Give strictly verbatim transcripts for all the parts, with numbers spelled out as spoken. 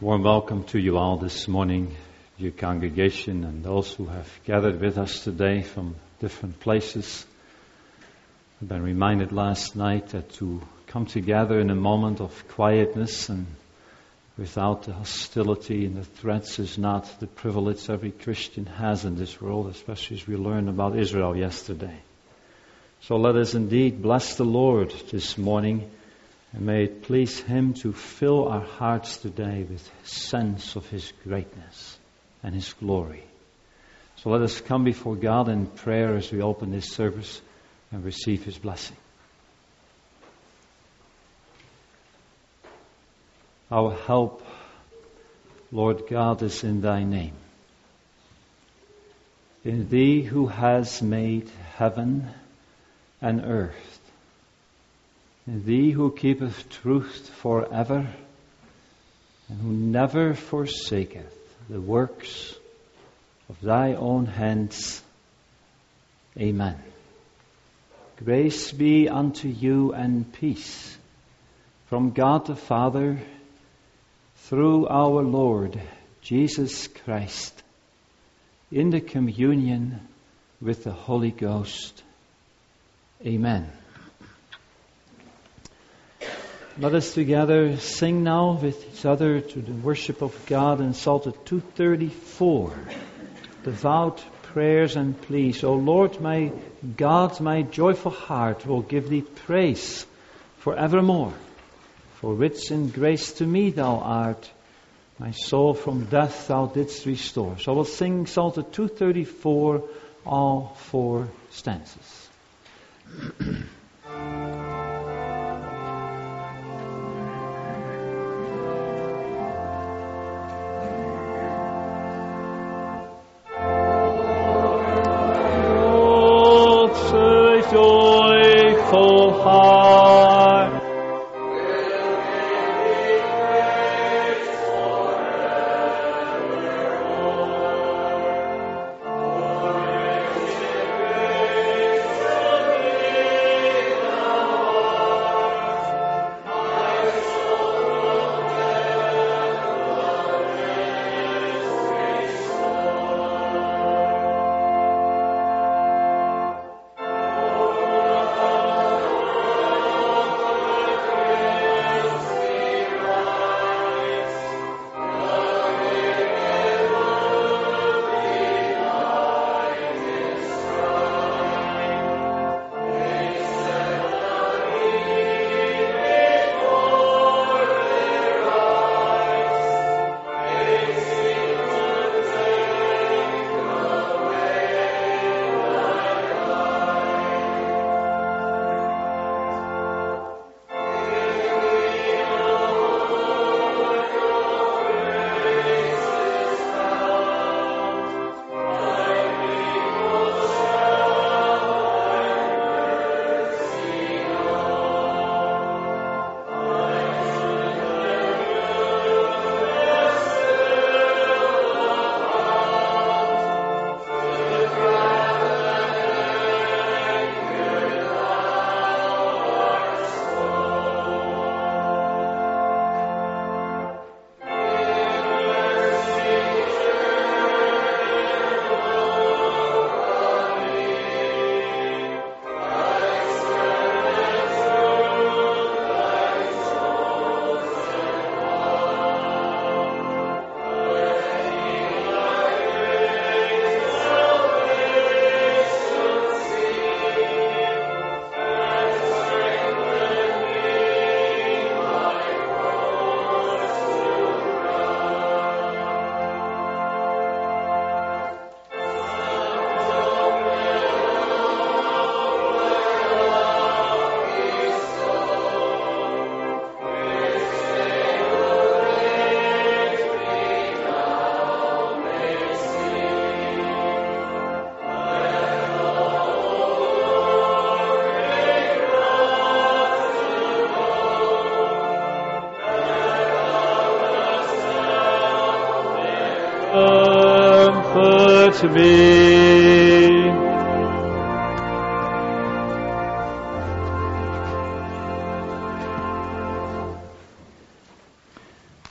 Warm welcome to you all this morning, your congregation, and those who have gathered with us today from different places. I've been reminded last night that to come together in a moment of quietness and without the hostility and the threats is not the privilege every Christian has in this world, especially as we learned about Israel yesterday. So let us indeed bless the Lord this morning, and may it please Him to fill our hearts today with a sense of His greatness and His glory. So let us come before God in prayer as we open this service and receive His blessing. Our help, Lord God, is in Thy name. In Thee who has made heaven and earth. In Thee who keepeth truth forever, and who never forsaketh the works of Thy own hands. Amen. Grace be unto you and peace from God the Father through our Lord Jesus Christ, in the communion with the Holy Ghost. Amen. Let us together sing now with each other to the worship of God in Psalm two thirty-four. Devout prayers and pleas. O Lord, my God, my joyful heart will give Thee praise forevermore. For rich in grace to me Thou art. My soul from death Thou didst restore. So we'll sing Psalm two thirty-four, all four stanzas. Joyful heart will give praise forevermore. For rich in grace to me Thou art. My soul from death Thou didst restore. Comfort me.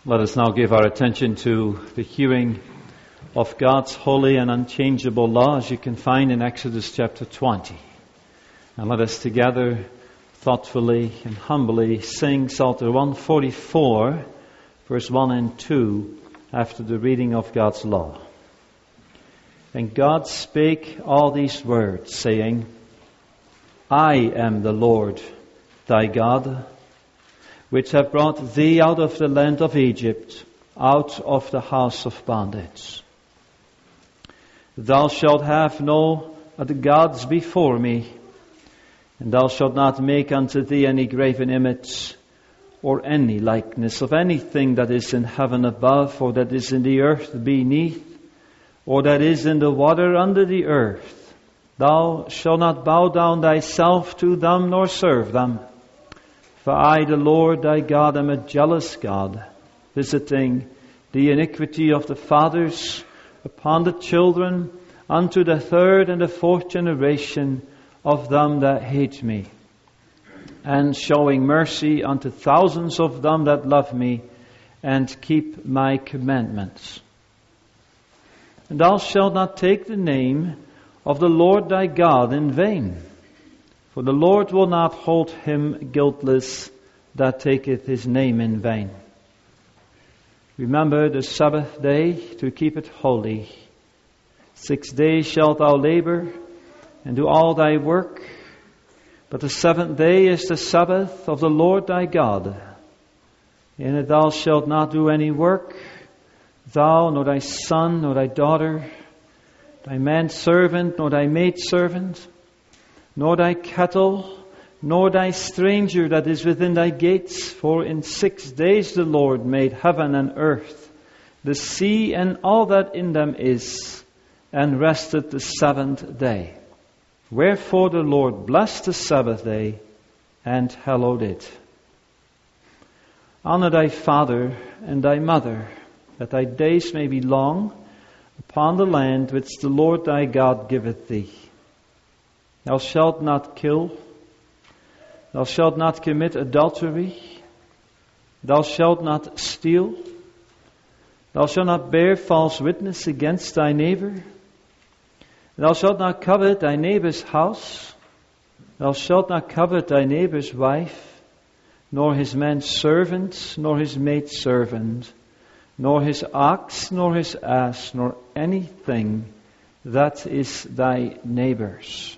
Let us now give our attention to the hearing of God's holy and unchangeable law, as you can find in Exodus chapter twenty. And let us together, thoughtfully and humbly, sing Psalter one forty-four, verse one and two, after the reading of God's law. And God spake all these words, saying, I am the Lord thy God, which have brought thee out of the land of Egypt, out of the house of bondage. Thou shalt have no other gods before me, and thou shalt not make unto thee any graven image, or any likeness of anything that is in heaven above, or that is in the earth beneath, or that is in the water under the earth. Thou shalt not bow down thyself to them, nor serve them. For I, the Lord thy God, am a jealous God, visiting the iniquity of the fathers upon the children, unto the third and the fourth generation of them that hate me, and showing mercy unto thousands of them that love me, and keep my commandments. And thou shalt not take the name of the Lord thy God in vain, for the Lord will not hold him guiltless that taketh his name in vain. Remember the Sabbath day to keep it holy. Six days shalt thou labor and do all thy work, but the seventh day is the Sabbath of the Lord thy God. In it thou shalt not do any work, thou, nor thy son, nor thy daughter, thy manservant, nor thy maidservant, nor thy cattle, nor thy stranger that is within thy gates. For in six days the Lord made heaven and earth, the sea and all that in them is, and rested the seventh day. Wherefore the Lord blessed the Sabbath day and hallowed it. Honor thy father and thy mother, that thy days may be long upon the land which the Lord thy God giveth thee. Thou shalt not kill. Thou shalt not commit adultery. Thou shalt not steal. Thou shalt not bear false witness against thy neighbor. Thou shalt not covet thy neighbor's house. Thou shalt not covet thy neighbor's wife, nor his manservant, nor his maidservant, nor his ox, nor his ass, nor anything that is thy neighbor's.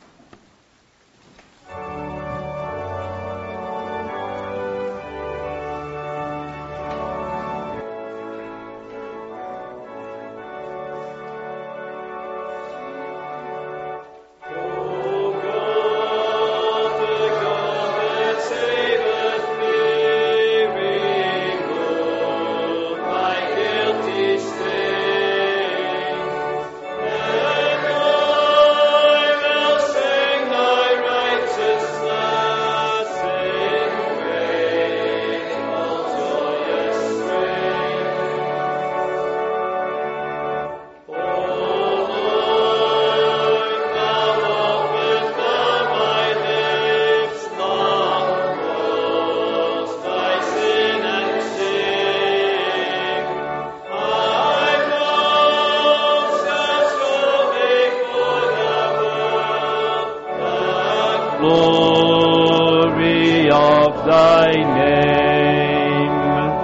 Glory of thy name.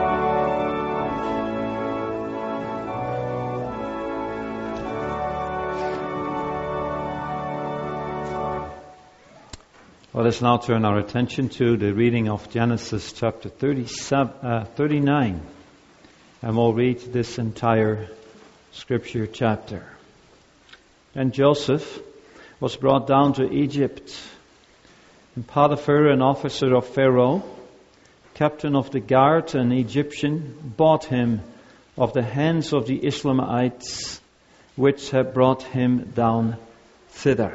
Let us now turn our attention to the reading of Genesis chapter thirty-seven, uh, thirty-nine. And we'll read this entire scripture chapter. And Joseph was brought down to Egypt. And Potiphar, an officer of Pharaoh, captain of the guard, an Egyptian, bought him of the hands of the Ishmaelites, which had brought him down thither.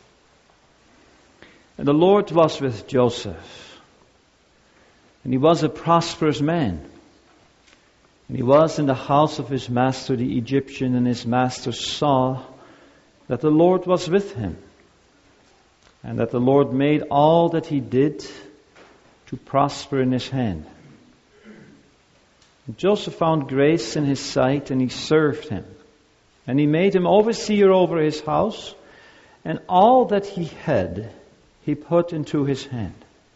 And the Lord was with Joseph, and he was a prosperous man. And he was in the house of his master the Egyptian, and his master saw that the Lord was with him, and that the Lord made all that he did to prosper in his hand. Joseph found grace in his sight, and he served him. And he made him overseer over his house, and all that he had he put into his hand.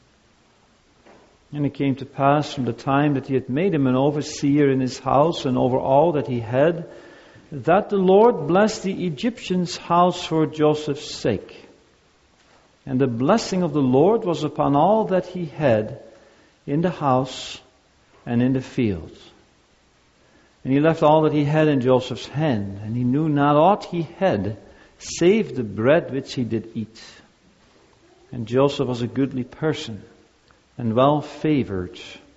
And it came to pass from the time that he had made him an overseer in his house and over all that he had, that the Lord blessed the Egyptian's house for Joseph's sake. And the blessing of the Lord was upon all that he had in the house and in the field. And he left all that he had in Joseph's hand, and he knew not aught he had, save the bread which he did eat. And Joseph was a goodly person, and well favored.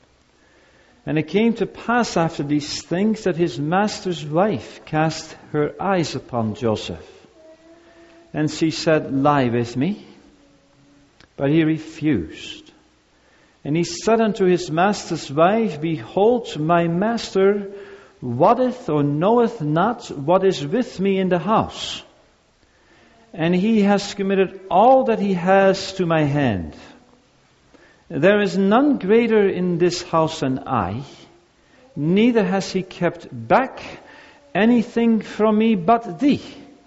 And it came to pass after these things that his master's wife cast her eyes upon Joseph. And she said, Lie with me. But he refused. And he said unto his master's wife, Behold, my master wotteth or knoweth not what is with me in the house. And he has committed all that he has to my hand. There is none greater in this house than I, neither has he kept back anything from me but thee,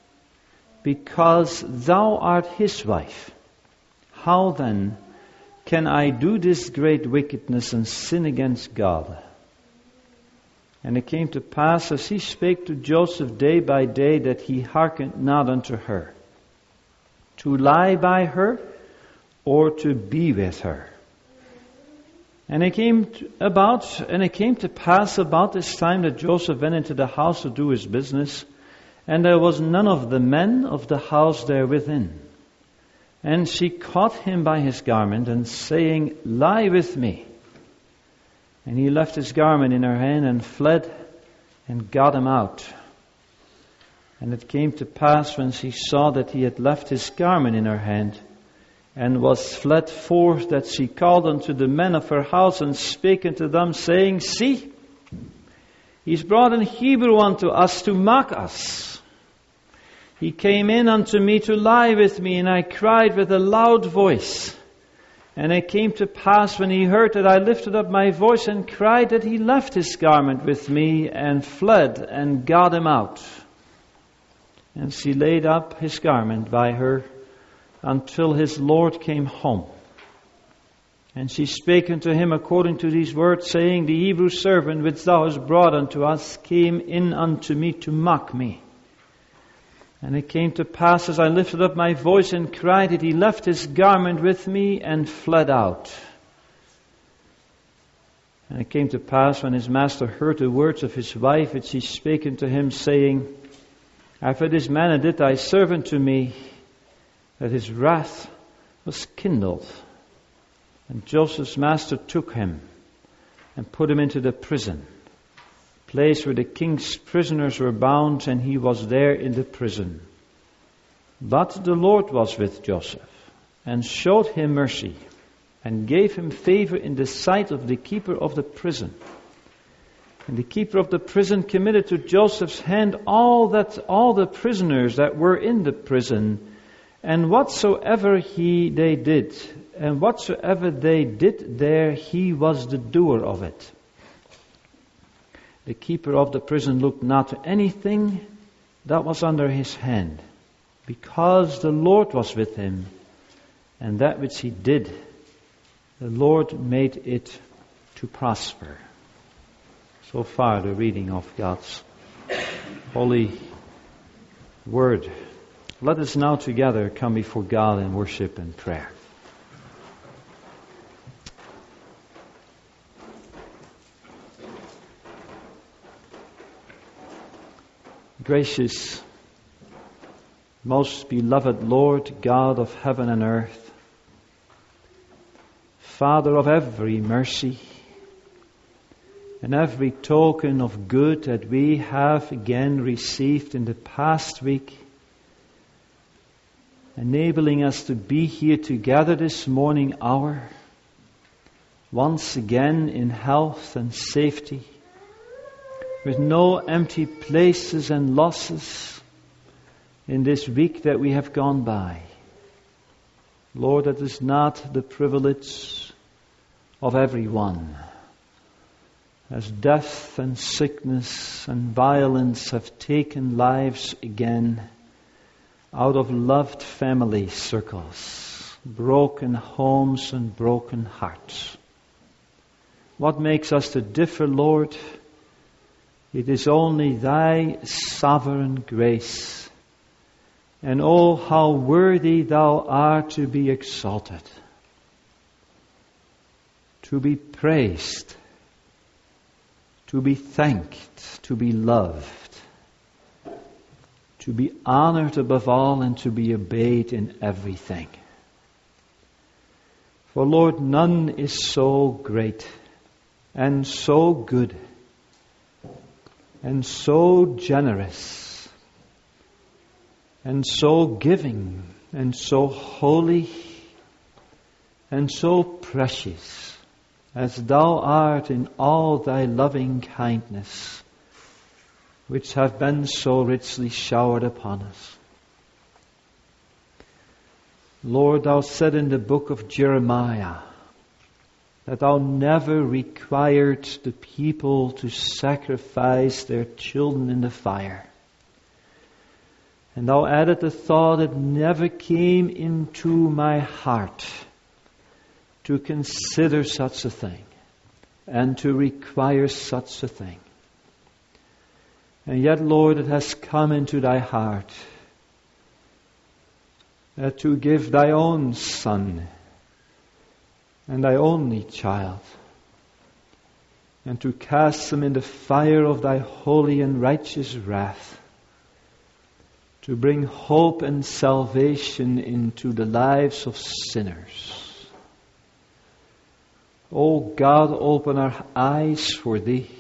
because thou art his wife. How then can I do this great wickedness and sin against God? And it came to pass, as he spake to Joseph day by day, that he hearkened not unto her, to lie by her, or to be with her. And it came to about, and it came to pass about this time that Joseph went into the house to do his business, and there was none of the men of the house there within. And she caught him by his garment, and saying, Lie with me. And he left his garment in her hand, and fled, and got him out. And it came to pass, when she saw that he had left his garment in her hand, and was fled forth, that she called unto the men of her house, and spake unto them, saying, See, he's brought an Hebrew unto us to mock us. He came in unto me to lie with me, and I cried with a loud voice. And it came to pass, when he heard that I lifted up my voice and cried, that he left his garment with me, and fled, and got him out. And she laid up his garment by her, until his Lord came home. And she spake unto him according to these words, saying, The Hebrew servant which thou hast brought unto us came in unto me to mock me. And it came to pass, as I lifted up my voice and cried, that he left his garment with me and fled out. And it came to pass, when his master heard the words of his wife, that she spake unto him, saying, After this manner did thy servant to me, that his wrath was kindled. And Joseph's master took him and put him into the prison, place where the king's prisoners were bound, and he was there in the prison. But the Lord was with Joseph, and showed him mercy, and gave him favor in the sight of the keeper of the prison. And the keeper of the prison committed to Joseph's hand all that all the prisoners that were in the prison, and whatsoever he they did, and whatsoever they did there, he was the doer of it. The keeper of the prison looked not to anything that was under his hand, because the Lord was with him, and that which he did, the Lord made it to prosper. So far, the reading of God's holy word. Let us now together come before God in worship and prayer. Gracious, most beloved Lord, God of heaven and earth, Father of every mercy and every token of good that we have again received in the past week, enabling us to be here together this morning hour, once again in health and safety, with no empty places and losses in this week that we have gone by. Lord, that is not the privilege of everyone. as death and sickness and violence have taken lives again out of loved family circles, broken homes and broken hearts. What makes us to differ, Lord? It is only Thy sovereign grace. And oh, how worthy Thou art to be exalted, to be praised, to be thanked, to be loved, to be honored above all, and to be obeyed in everything. For Lord, none is so great and so good and so generous and so giving and so holy and so precious as Thou art in all Thy loving kindness, which have been so richly showered upon us. Lord, Thou said in the book of Jeremiah that Thou never required the people to sacrifice their children in the fire. And Thou added the thought, it never came into my heart to consider such a thing and to require such a thing. And yet, Lord, it has come into Thy heart that to give Thy own Son and Thy only child, and to cast them in the fire of Thy holy and righteous wrath, to bring hope and salvation into the lives of sinners. O God, open our eyes for Thee,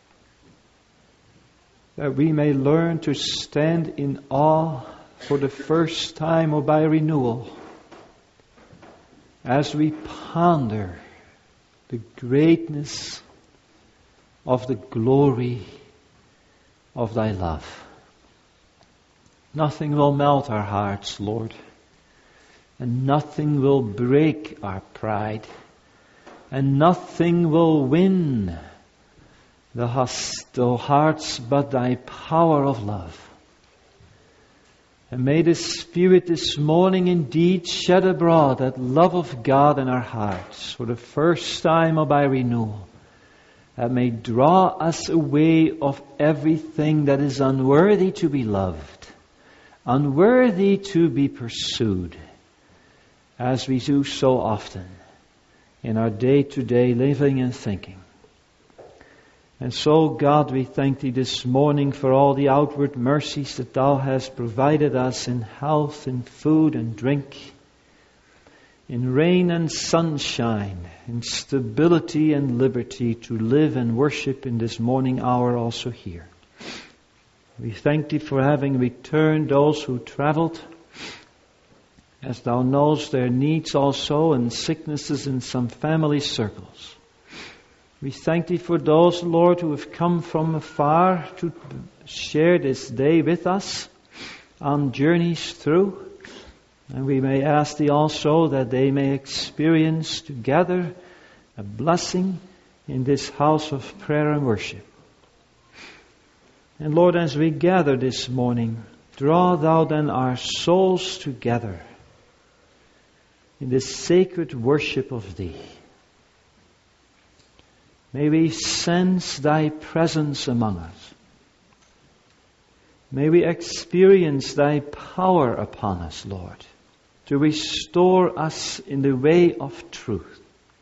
that we may learn to stand in awe for the first time or by renewal, as we ponder the greatness of the glory of Thy love. Nothing will melt our hearts, Lord, and nothing will break our pride, and nothing will win the hostile hearts but Thy power of love. And may the Spirit this morning indeed shed abroad that love of God in our hearts for the first time or by renewal, that may draw us away of everything that is unworthy to be loved, unworthy to be pursued, as we do so often in our day-to-day living and thinking. And so, God, we thank Thee this morning for all the outward mercies that Thou hast provided us in health, in food and drink, in rain and sunshine, in stability and liberty to live and worship in this morning hour also here. We thank Thee for having returned those who traveled, as Thou knowest their needs also and sicknesses in some family circles. We thank Thee for those, Lord, who have come from afar to share this day with us on journeys through. And we may ask Thee also that they may experience together a blessing in this house of prayer and worship. And Lord, as we gather this morning, draw Thou then our souls together in this sacred worship of Thee. May we sense Thy presence among us. May we experience Thy power upon us, Lord, to restore us in the way of truth,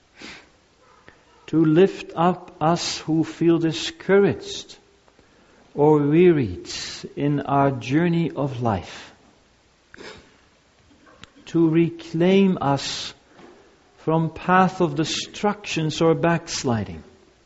to lift up us who feel discouraged or wearied in our journey of life, to reclaim us from path of destructions or backsliding.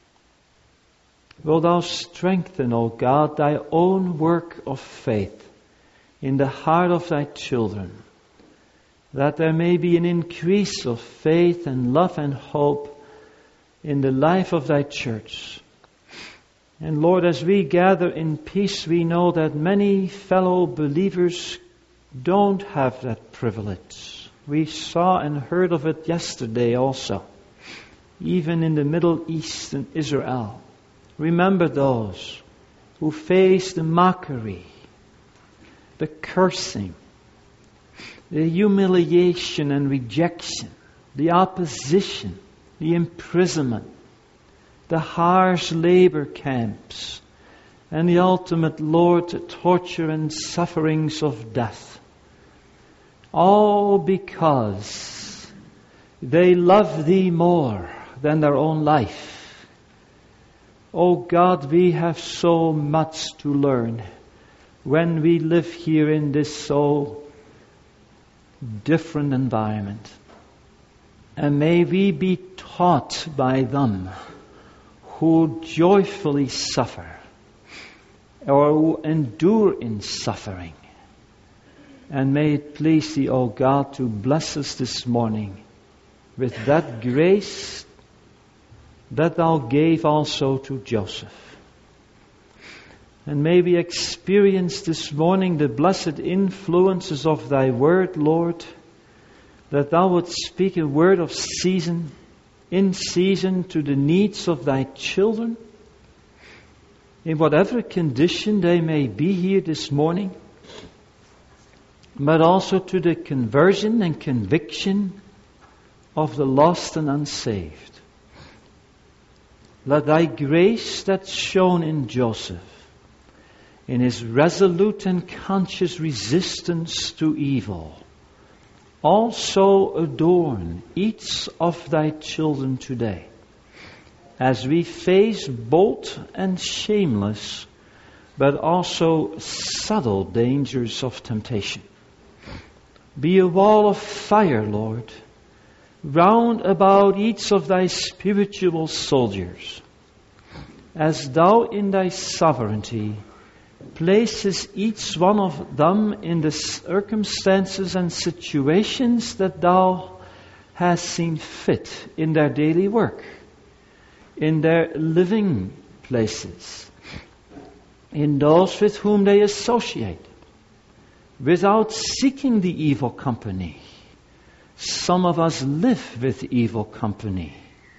Will Thou strengthen, O God, Thy own work of faith in the heart of Thy children, that there may be an increase of faith and love and hope in the life of Thy church. And Lord, as we gather in peace, we know that many fellow believers don't have that privilege. We saw and heard of it yesterday also, even in the Middle East and Israel. Remember those who face the mockery, the cursing, the humiliation and rejection, the opposition, the imprisonment, the harsh labor camps, and the ultimate, Lord, torture and sufferings of death. All because they love Thee more than their own life. Oh God, we have so much to learn when we live here in this so different environment. And may we be taught by them who joyfully suffer or who endure in suffering. And may it please Thee, O God, to bless us this morning with that grace that Thou gave also to Joseph. And may we experience this morning the blessed influences of Thy Word, Lord, that Thou would speak a word of season, in season to the needs of Thy children, in whatever condition they may be here this morning, but also to the conversion and conviction of the lost and unsaved. Let Thy grace that's shown in Joseph, in his resolute and conscious resistance to evil, also adorn each of Thy children today, as we face bold and shameless, but also subtle dangers of temptation. Be a wall of fire, Lord, round about each of Thy spiritual soldiers, as Thou in Thy sovereignty places each one of them in the circumstances and situations that Thou hast seen fit in their daily work, in their living places, in those with whom they associate, without seeking the evil company. Some of us live with evil company.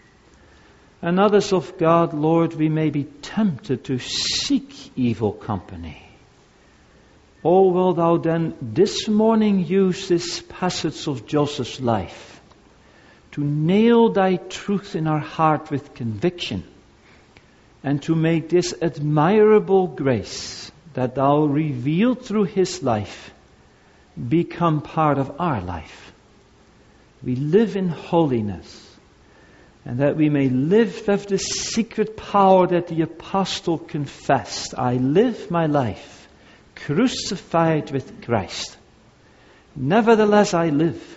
And others of God, Lord, we may be tempted to seek evil company. Oh, will Thou then this morning use this passage of Joseph's life to nail Thy truth in our heart with conviction, and to make this admirable grace that Thou revealed through his life become part of our life. We live in holiness, and that we may live with the secret power that the apostle confessed. I live my life crucified with Christ. Nevertheless I live.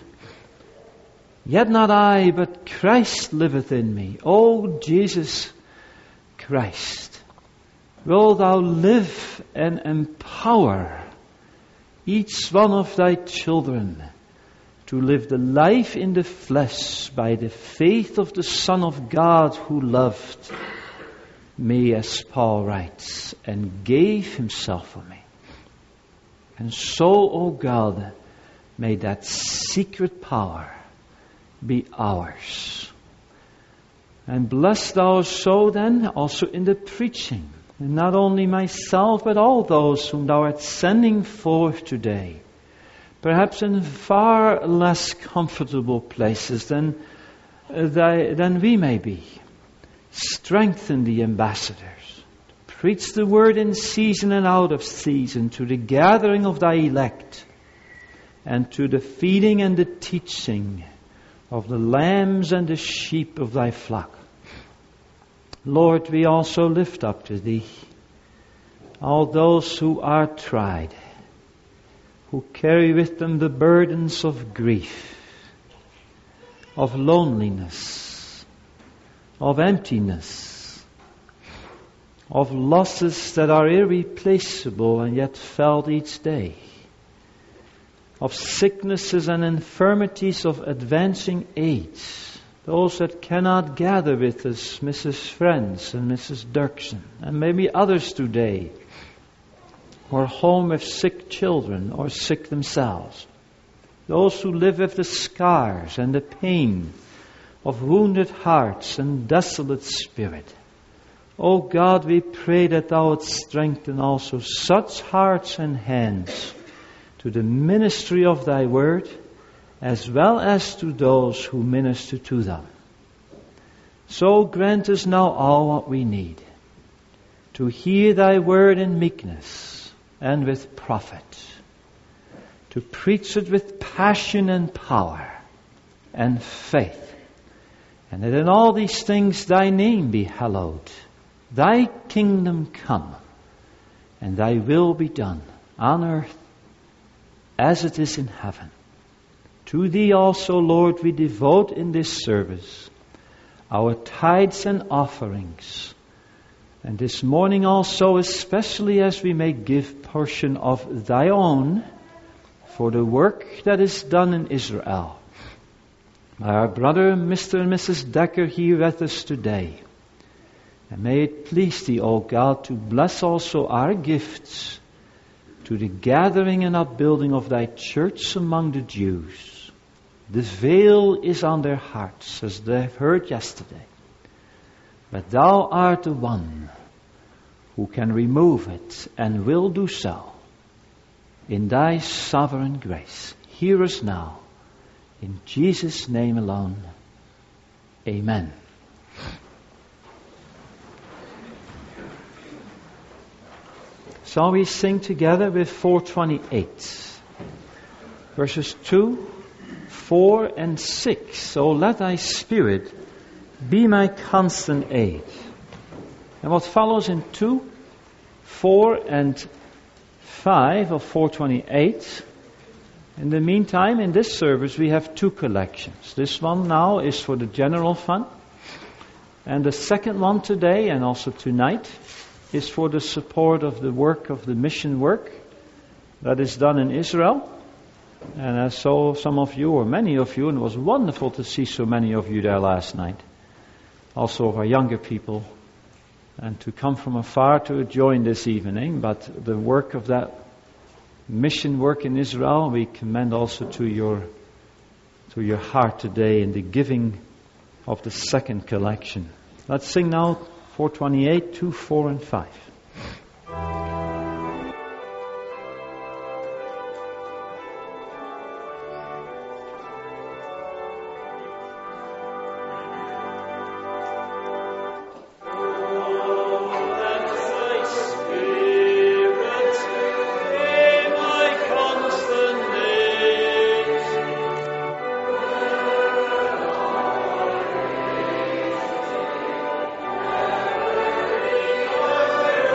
Yet not I, but Christ liveth in me. O Jesus Christ, will Thou live and empower each one of Thy children to live the life in the flesh by the faith of the Son of God, who loved me, as Paul writes, and gave Himself for me. And so, O God, may that secret power be ours. And bless Thou so then also in the preaching, and not only myself, but all those whom Thou art sending forth today, perhaps in far less comfortable places than, uh, thy, than we may be. Strengthen the ambassadors. Preach the word in season and out of season to the gathering of Thy elect, and to the feeding and the teaching of the lambs and the sheep of Thy flock. Lord, we also lift up to Thee all those who are tried, who carry with them the burdens of grief, of loneliness, of emptiness, of losses that are irreplaceable and yet felt each day, of sicknesses and infirmities of advancing age, those that cannot gather with us, Missus Friends and Missus Dirksen, and maybe others today, or home with sick children or sick themselves. Those who live with the scars and the pain of wounded hearts and desolate spirit. O God, we pray that Thou would strengthen also such hearts and hands to the ministry of Thy word, as well as to those who minister to them. So grant us now all what we need, to hear Thy word in meekness and with profit, to preach it with passion and power and faith, and that in all these things Thy name be hallowed, Thy kingdom come, and Thy will be done on earth as it is in heaven. To Thee also, Lord, we devote in this service our tithes and offerings. And this morning also, especially as we may give portion of Thy own for the work that is done in Israel. By our brother, Mister and Missus Decker, here with us today. And may it please Thee, O God, to bless also our gifts to the gathering and upbuilding of Thy church among the Jews. The veil is on their hearts, as they have heard yesterday. But Thou art the one who can remove it and will do so in Thy sovereign grace. Hear us now. In Jesus' name alone. Amen. So we sing together with four twenty-eight. Verses two, four and six. So let Thy Spirit be my constant aid. And what follows in two, four and five of four twenty-eight. In the meantime, in this service we have two collections. This one now is for the general fund. And the second one today and also tonight is for the support of the work of the mission work that is done in Israel. And I saw some of you, or many of you, and it was wonderful to see so many of you there last night. Also of our younger people. And to come from afar to join this evening. But the work of that mission work in Israel, we commend also to your to your heart today in the giving of the second collection. Let's sing now four twenty-eight, two, four, and five. Amen.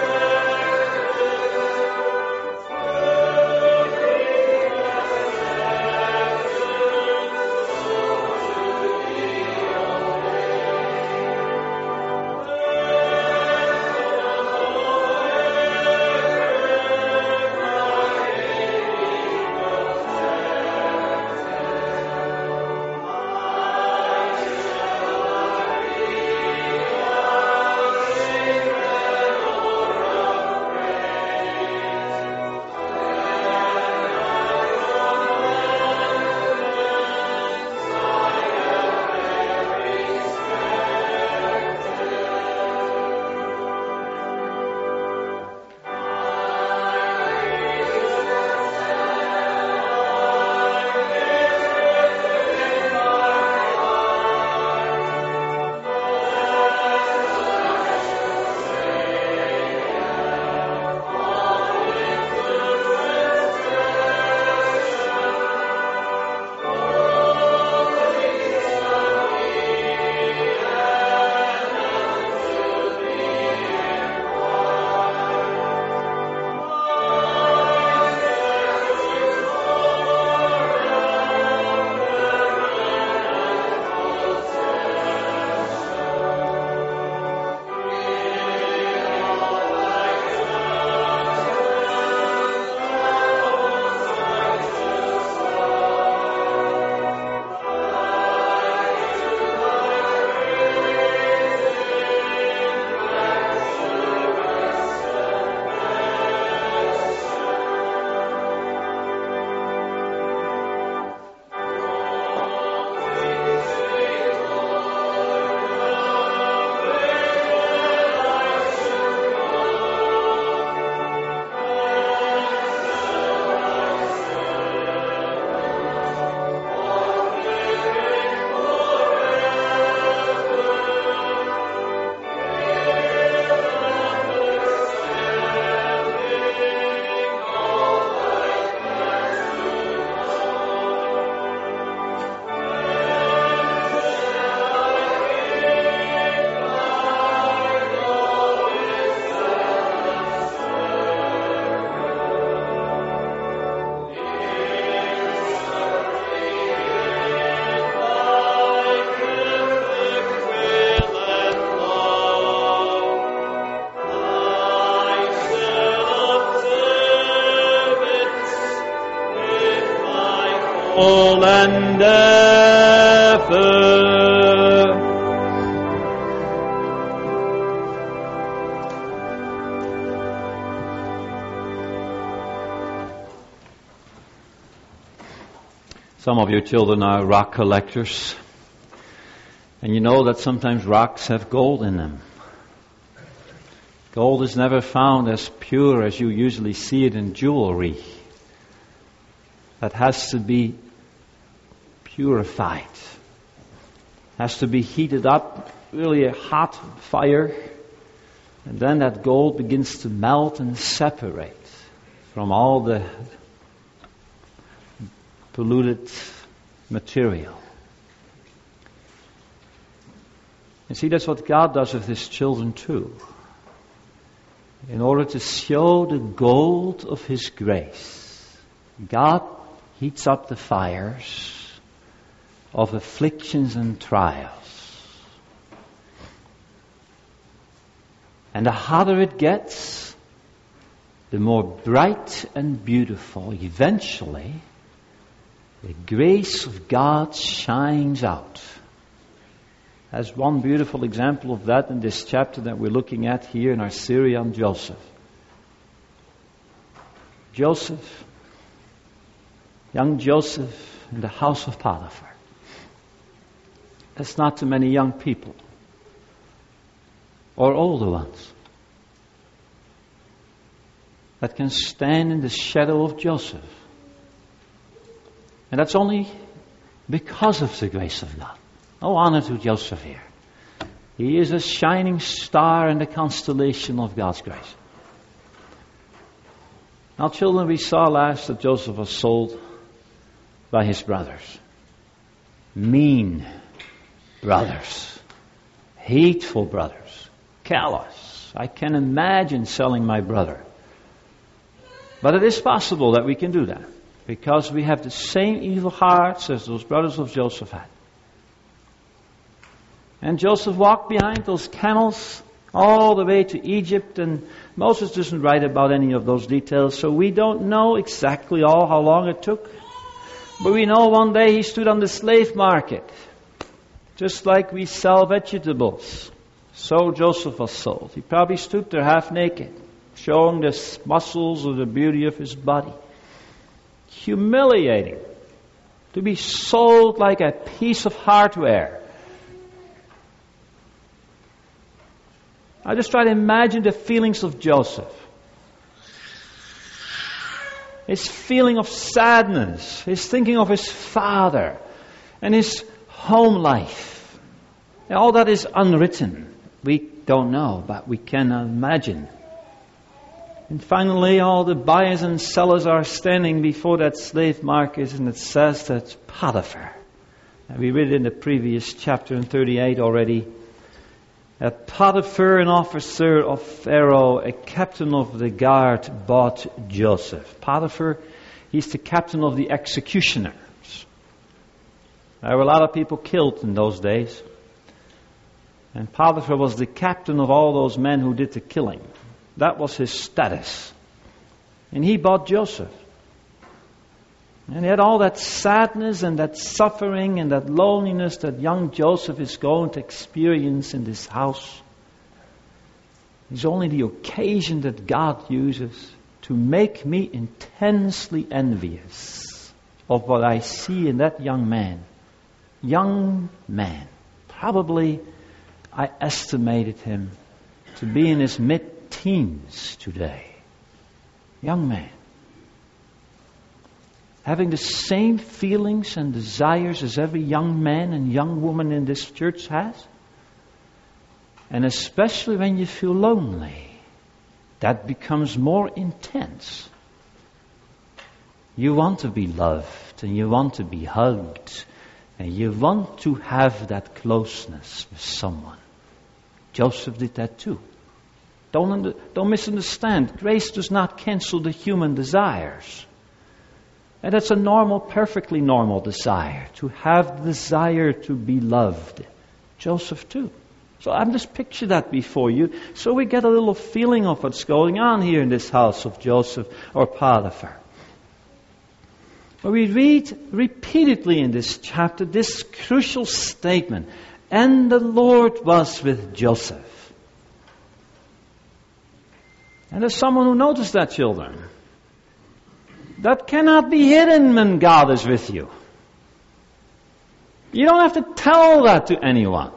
all and ever. Some of your children are rock collectors, and you know that sometimes rocks have gold in them. Gold is never found as pure as you usually see it in jewelry. That has to be purified. Has to be heated up, really a hot fire, and then that gold begins to melt and separate from all the polluted material. And see, that's what God does with His children too. In order to show the gold of His grace, God heats up the fires of afflictions and trials. And the hotter it gets, the more bright and beautiful eventually the grace of God shines out. There's one beautiful example of that in this chapter that we're looking at here in our series on Joseph. Joseph, young Joseph in the house of Potiphar. That's not too many young people, or older ones, that can stand in the shadow of Joseph. And that's only because of the grace of God. No honor to Joseph here. He is a shining star in the constellation of God's grace. Now, children, we saw last that Joseph was sold by his brothers. Mean brothers. Hateful brothers. Callous. I can imagine selling my brother. But it is possible that we can do that, because we have the same evil hearts as those brothers of Joseph had. And Joseph walked behind those camels all the way to Egypt, and Moses doesn't write about any of those details, so we don't know exactly all how long it took. But we know one day he stood on the slave market, just like we sell vegetables. So Joseph was sold. He probably stood there half naked, showing the muscles of the beauty of his body. Humiliating. To be sold like a piece of hardware. I just try to imagine the feelings of Joseph. His feeling of sadness. His thinking of his father. And his home life. And all that is unwritten. We don't know, but we can imagine. And finally, all the buyers and sellers are standing before that slave market, and it says that Potiphar, and we read it in the previous chapter in thirty-eight already, that Potiphar, an officer of Pharaoh, a captain of the guard, bought Joseph. Potiphar, he's the captain of the executioners. There were a lot of people killed in those days. And Potiphar was the captain of all those men who did the killing. That was his status. And he bought Joseph. And he had all that sadness and that suffering and that loneliness that young Joseph is going to experience in this house. It's only the occasion that God uses to make me intensely envious of what I see in that young man. Young man. Probably I estimated him to be in his mid-teens today. Young man. Having the same feelings and desires as every young man and young woman in this church has. And especially when you feel lonely, that becomes more intense. You want to be loved, and you want to be hugged, and you want to have that closeness with someone. Joseph did that too. Don't, under, don't misunderstand. Grace does not cancel the human desires. And that's a normal, perfectly normal desire. To have the desire to be loved. Joseph too. So I'm just picture that before you. So we get a little feeling of what's going on here in this house of Joseph or Potiphar. But we read repeatedly in this chapter this crucial statement, and the Lord was with Joseph. And there's someone who noticed that, children. That cannot be hidden when God is with you. You don't have to tell that to anyone.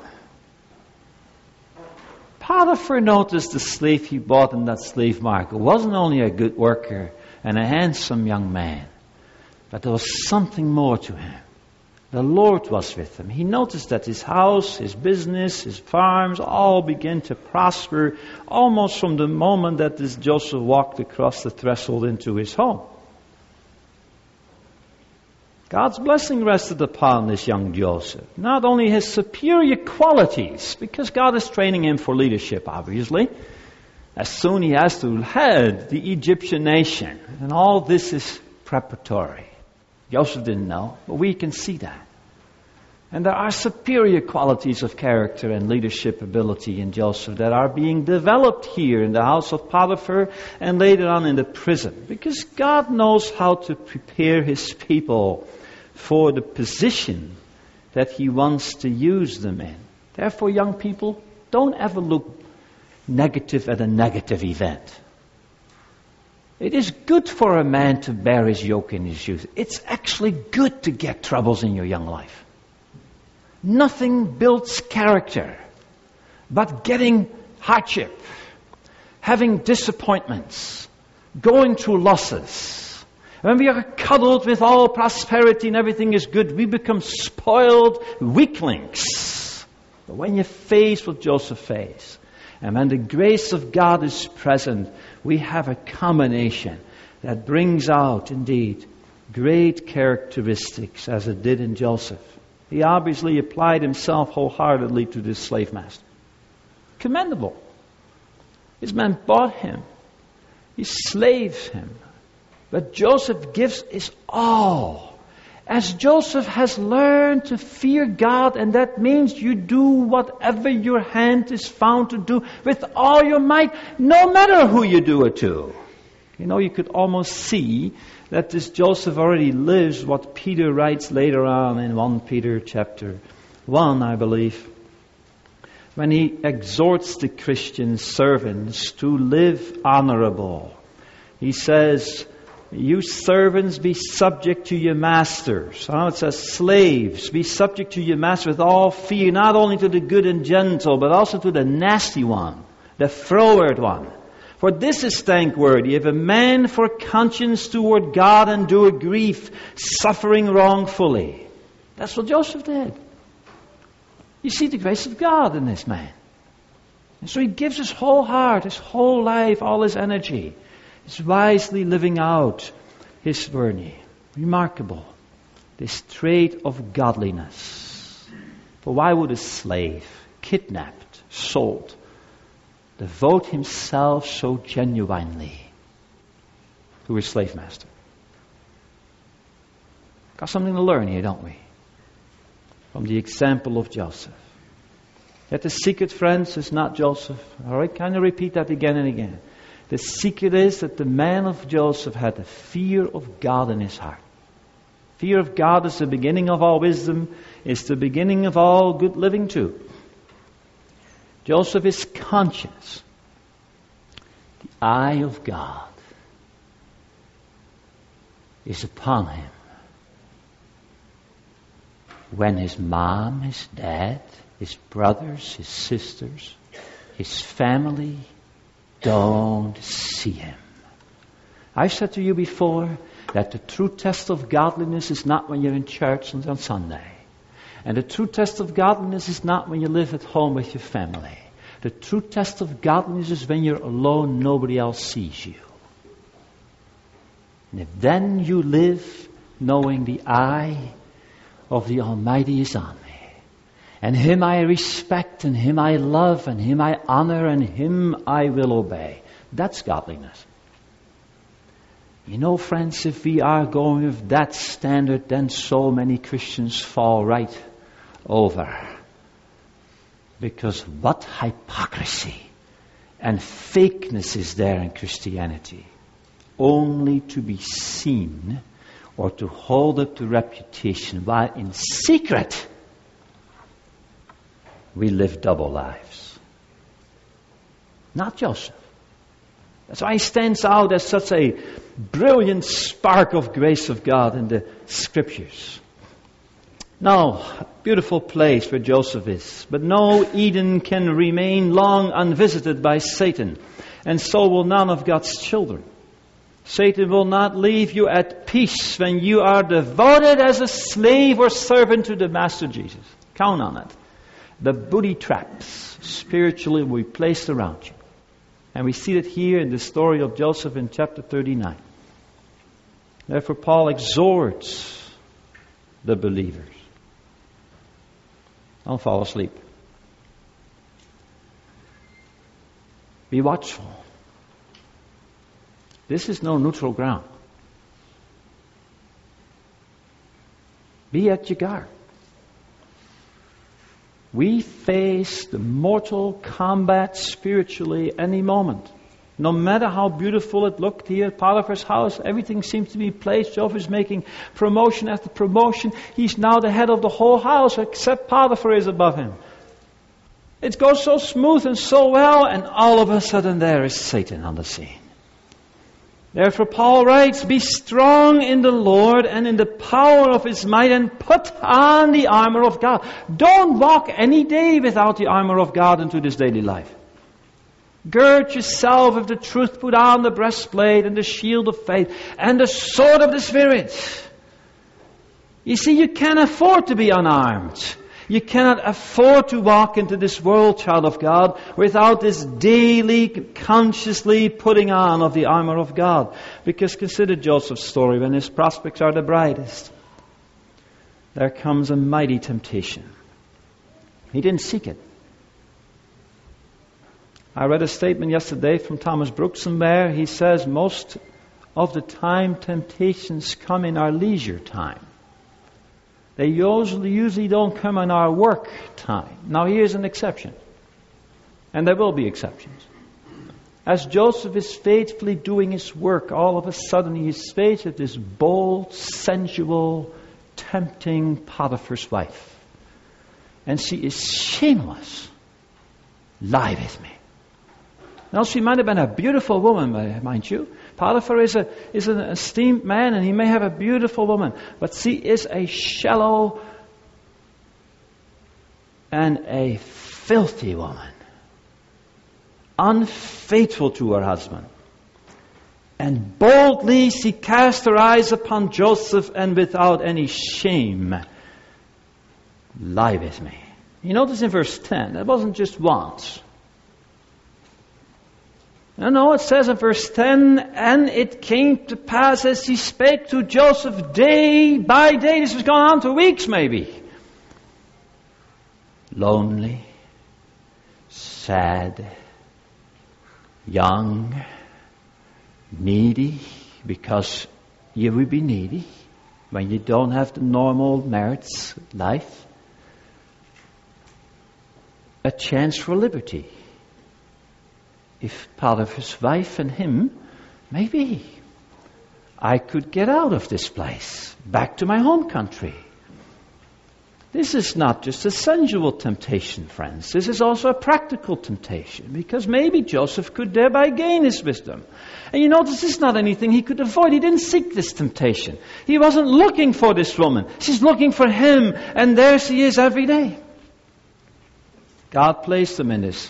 Potiphar noticed the slave he bought in that slave market wasn't only a good worker and a handsome young man, but there was something more to him. The Lord was with him. He noticed that his house, his business, his farms all began to prosper almost from the moment that this Joseph walked across the threshold into his home. God's blessing rested upon this young Joseph. Not only his superior qualities, because God is training him for leadership, obviously. As soon he has to head the Egyptian nation. And all this is preparatory. Joseph didn't know, but we can see that. And there are superior qualities of character and leadership ability in Joseph that are being developed here in the house of Potiphar and later on in the prison. Because God knows how to prepare His people for the position that He wants to use them in. Therefore, young people, don't ever look negative at a negative event. It is good for a man to bear his yoke in his youth. It's actually good to get troubles in your young life. Nothing builds character but getting hardship, having disappointments, going through losses. When we are cuddled with all prosperity and everything is good, we become spoiled weaklings. But when you're faced with Joseph faced, and when the grace of God is present, we have a combination that brings out, indeed, great characteristics as it did in Joseph. He obviously applied himself wholeheartedly to this slave master. Commendable. His man bought him. He slaves him. But Joseph gives his all. As Joseph has learned to fear God, and that means you do whatever your hand is found to do with all your might, no matter who you do it to. You know, you could almost see that this Joseph already lives what Peter writes later on in First Peter chapter one, I believe, when he exhorts the Christian servants to live honorable. He says, you servants, be subject to your masters. Oh, it says slaves, be subject to your master with all fear, not only to the good and gentle, but also to the nasty one, the froward one. For this is thankworthy, if a man for conscience toward God endure grief, suffering wrongfully. That's what Joseph did. You see the grace of God in this man. And so he gives his whole heart, his whole life, all his energy. He's wisely living out his journey. Remarkable. This trait of godliness. For why would a slave, kidnapped, sold, devote himself so genuinely to his slave master? Got something to learn here, don't we? From the example of Joseph. Yet the secret, friends, is not Joseph. All right, kind of repeat that again and again. The secret is that the man of Joseph had the fear of God in his heart. Fear of God is the beginning of all wisdom. It's the beginning of all good living too. Joseph is conscious. The eye of God is upon him. When his mom, his dad, his brothers, his sisters, his family don't see him. I've said to you before that the true test of godliness is not when you're in church on Sunday. And the true test of godliness is not when you live at home with your family. The true test of godliness is when you're alone, nobody else sees you. And if then you live knowing the eye of the Almighty is on me, and Him I respect, and Him I love, and Him I honor, and Him I will obey. That's godliness. You know, friends, if we are going with that standard, then so many Christians fall right over. Because what hypocrisy and fakeness is there in Christianity? Only to be seen or to hold up to reputation, while in secret we live double lives. Not Joseph. That's why he stands out as such a brilliant spark of grace of God in the Scriptures. Now, beautiful place where Joseph is. But no Eden can remain long unvisited by Satan. And so will none of God's children. Satan will not leave you at peace when you are devoted as a slave or servant to the Master Jesus. Count on it. The booty traps spiritually will be placed around you. And we see it here in the story of Joseph in chapter thirty-nine. Therefore, Paul exhorts the believers. Don't fall asleep. Be watchful. This is no neutral ground. Be at your guard. We face the mortal combat spiritually any moment. No matter how beautiful it looked here at Potiphar's house, everything seems to be placed. Joseph is making promotion after promotion. He's now the head of the whole house, except Potiphar is above him. It goes so smooth and so well, and all of a sudden there is Satan on the scene. Therefore Paul writes, be strong in the Lord and in the power of His might, and put on the armor of God. Don't walk any day without the armor of God into this daily life. Gird yourself with the truth, put on the breastplate and the shield of faith and the sword of the Spirit. You see, you can't afford to be unarmed. You cannot afford to walk into this world, child of God, without this daily, consciously putting on of the armor of God. Because consider Joseph's story when his prospects are the brightest. There comes a mighty temptation. He didn't seek it. I read a statement yesterday from Thomas Brooks where he says most of the time temptations come in our leisure time. They usually, usually don't come in our work time. Now here's an exception. And there will be exceptions. As Joseph is faithfully doing his work, all of a sudden he is faced with this bold, sensual, tempting Potiphar's wife. And she is shameless. Lie with me. Now she might have been a beautiful woman, mind you. Potiphar is a is an esteemed man, and he may have a beautiful woman, but she is a shallow and a filthy woman, unfaithful to her husband. And boldly she cast her eyes upon Joseph, and without any shame, lie with me. You notice in verse ten, it wasn't just once. No, no, it says in verse ten, and it came to pass as he spake to Joseph day by day. This was going on for weeks maybe. Lonely, sad, young, needy, because you will be needy when you don't have the normal merits life. A chance for liberty. If Potiphar's wife and him, maybe I could get out of this place, back to my home country. This is not just a sensual temptation, friends. This is also a practical temptation, because maybe Joseph could thereby gain his wisdom. And you know, this is not anything he could avoid. He didn't seek this temptation. He wasn't looking for this woman. She's looking for him, and there she is every day. God placed him in this.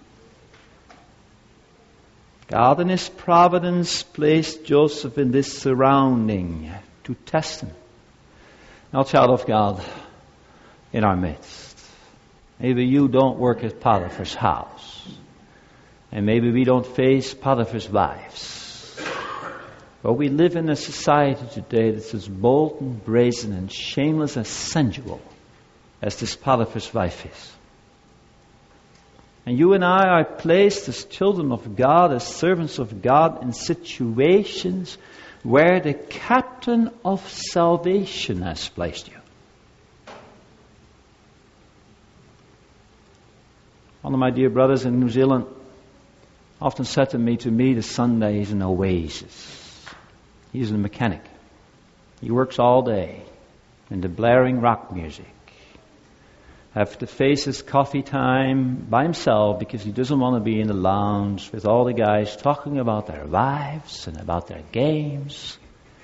God in His providence placed Joseph in this surrounding to test him. Now, child of God, in our midst, maybe you don't work at Potiphar's house, and maybe we don't face Potiphar's wives, but we live in a society today that's as bold and brazen and shameless and sensual as this Potiphar's wife is. And you and I are placed as children of God, as servants of God, in situations where the captain of salvation has placed you. One of my dear brothers in New Zealand often said to me, to me, the Sunday is an oasis. He's a mechanic. He works all day in the blaring rock music. Have to face his coffee time by himself because he doesn't want to be in the lounge with all the guys talking about their wives and about their games.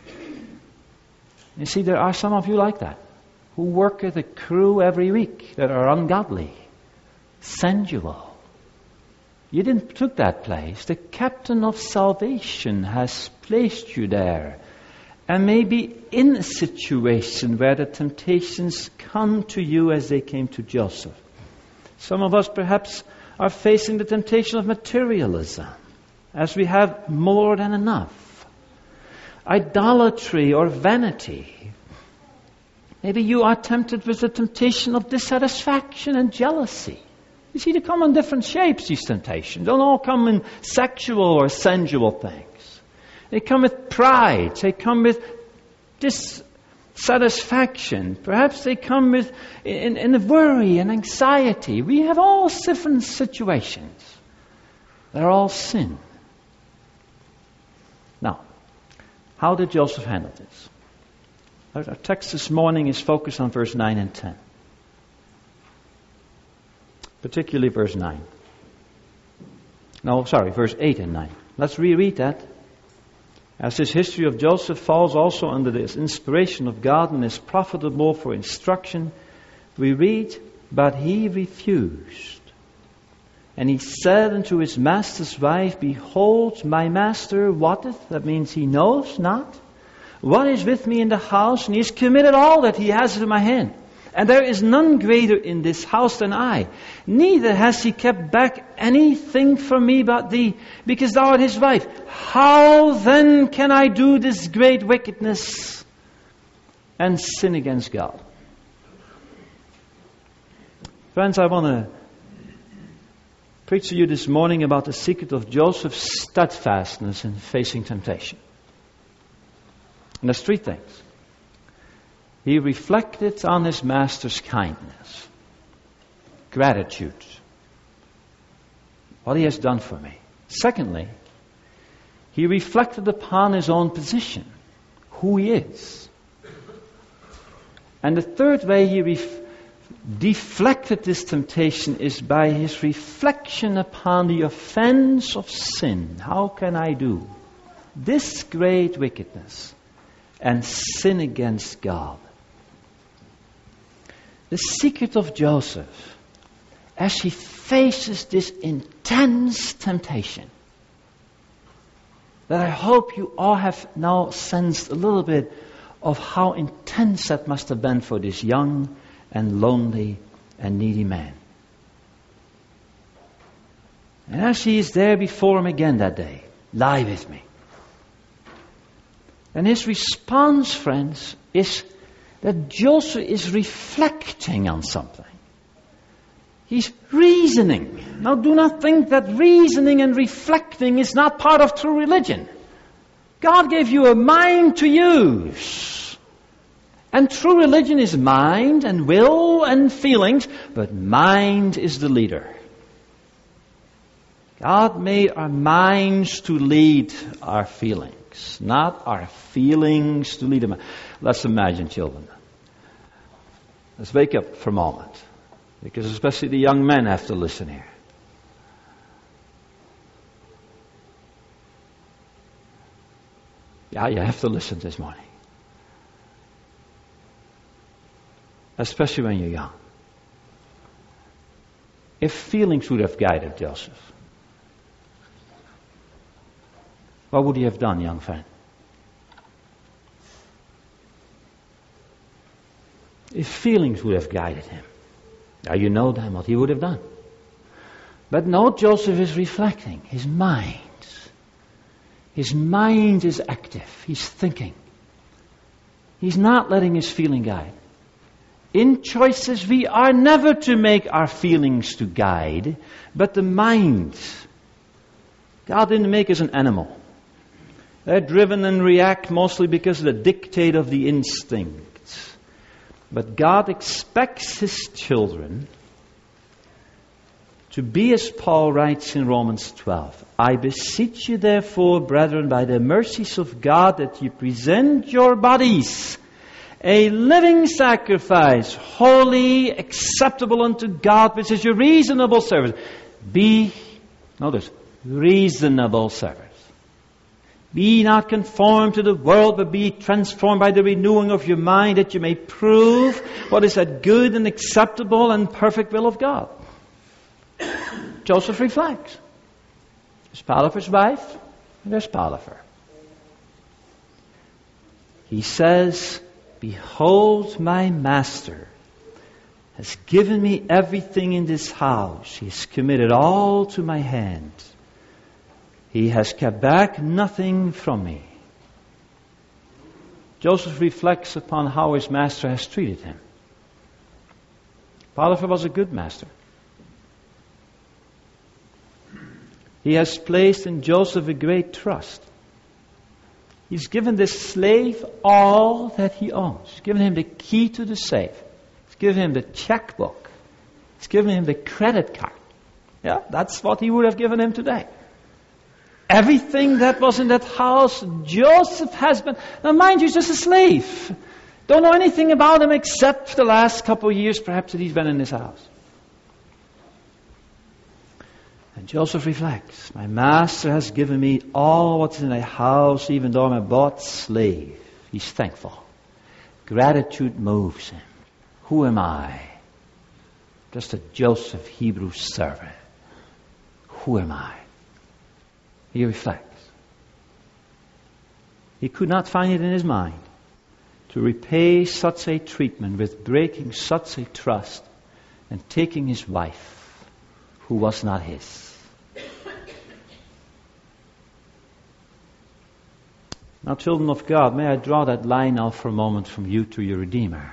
You see, there are some of you like that, who work at a crew every week that are ungodly, sensual. You didn't took that place. The captain of salvation has placed you there. And maybe in a situation where the temptations come to you as they came to Joseph. Some of us perhaps are facing the temptation of materialism, as we have more than enough. Idolatry or vanity. Maybe you are tempted with the temptation of dissatisfaction and jealousy. You see, they come in different shapes, these temptations. They don't all come in sexual or sensual things. They come with pride. They come with dissatisfaction. Perhaps they come with in, in worry and anxiety. We have all different situations. They're all sin. Now, how did Joseph handle this? Our, our text this morning is focused on verse nine and ten. Particularly verse nine. No, sorry, verse eight and nine. Let's reread that. As this history of Joseph falls also under this inspiration of God and is profitable for instruction, we read, but he refused. And he said unto his master's wife, behold, my master wotteth, that means he knows not, what is with me in the house, and he has committed all that he has in my hand. And there is none greater in this house than I. Neither has he kept back anything from me but thee, because thou art his wife. How then can I do this great wickedness and sin against God? Friends, I want to preach to you this morning about the secret of Joseph's steadfastness in facing temptation. And there's three things. He reflected on his master's kindness, gratitude, what he has done for me. Secondly, he reflected upon his own position, who he is. And the third way he ref- deflected this temptation is by his reflection upon the offense of sin. How can I do this great wickedness and sin against God? The secret of Joseph, as he faces this intense temptation, that I hope you all have now sensed a little bit of how intense that must have been for this young and lonely and needy man. And as he is there before him again that day, lie with me. And his response, friends, is that Joseph is reflecting on something. He's reasoning. Now do not think that reasoning and reflecting is not part of true religion. God gave you a mind to use. And true religion is mind and will and feelings, but mind is the leader. God made our minds to lead our feelings, not our feelings to lead them. Let's imagine, children. Let's wake up for a moment, because especially the young men have to listen here. Yeah, you have to listen this morning. Especially when you're young. If feelings would have guided Joseph, what would he have done, young friend? If feelings would have guided him, now you know then what he would have done. But no, Joseph is reflecting. His mind. His mind is active. He's thinking. He's not letting his feeling guide. In choices, we are never to make our feelings to guide, but the mind. God didn't make us an animal. They're driven and react mostly because of the dictate of the instinct. But God expects His children To be as Paul writes in Romans twelve, I beseech you therefore, brethren, by the mercies of God, that you present your bodies a living sacrifice, holy, acceptable unto God, which is your reasonable service. Be, notice, reasonable service. Be not conformed to the world, but be transformed by the renewing of your mind, that you may prove what is that good and acceptable and perfect will of God. Joseph reflects. There's Potiphar's wife, and there's Potiphar. He says, behold, my master has given me everything in this house. He has committed all to my hand. He has kept back nothing from me. Joseph reflects upon how his master has treated him. Potiphar was a good master. He has placed in Joseph a great trust. He's given this slave all that he owns. He's given him the key to the safe. He's given him the checkbook. He's given him the credit card. Yeah, that's what he would have given him today. Everything that was in that house, Joseph has been... Now mind you, he's just a slave. Don't know anything about him except the last couple of years perhaps that he's been in this house. And Joseph reflects, my master has given me all what's in the house, even though I'm a bought slave. He's thankful. Gratitude moves him. Who am I? Just a Joseph Hebrew servant. Who am I? He reflects. He could not find it in his mind to repay such a treatment with breaking such a trust and taking his wife, who was not his. Now, children of God, may I draw that line now for a moment from you to your Redeemer.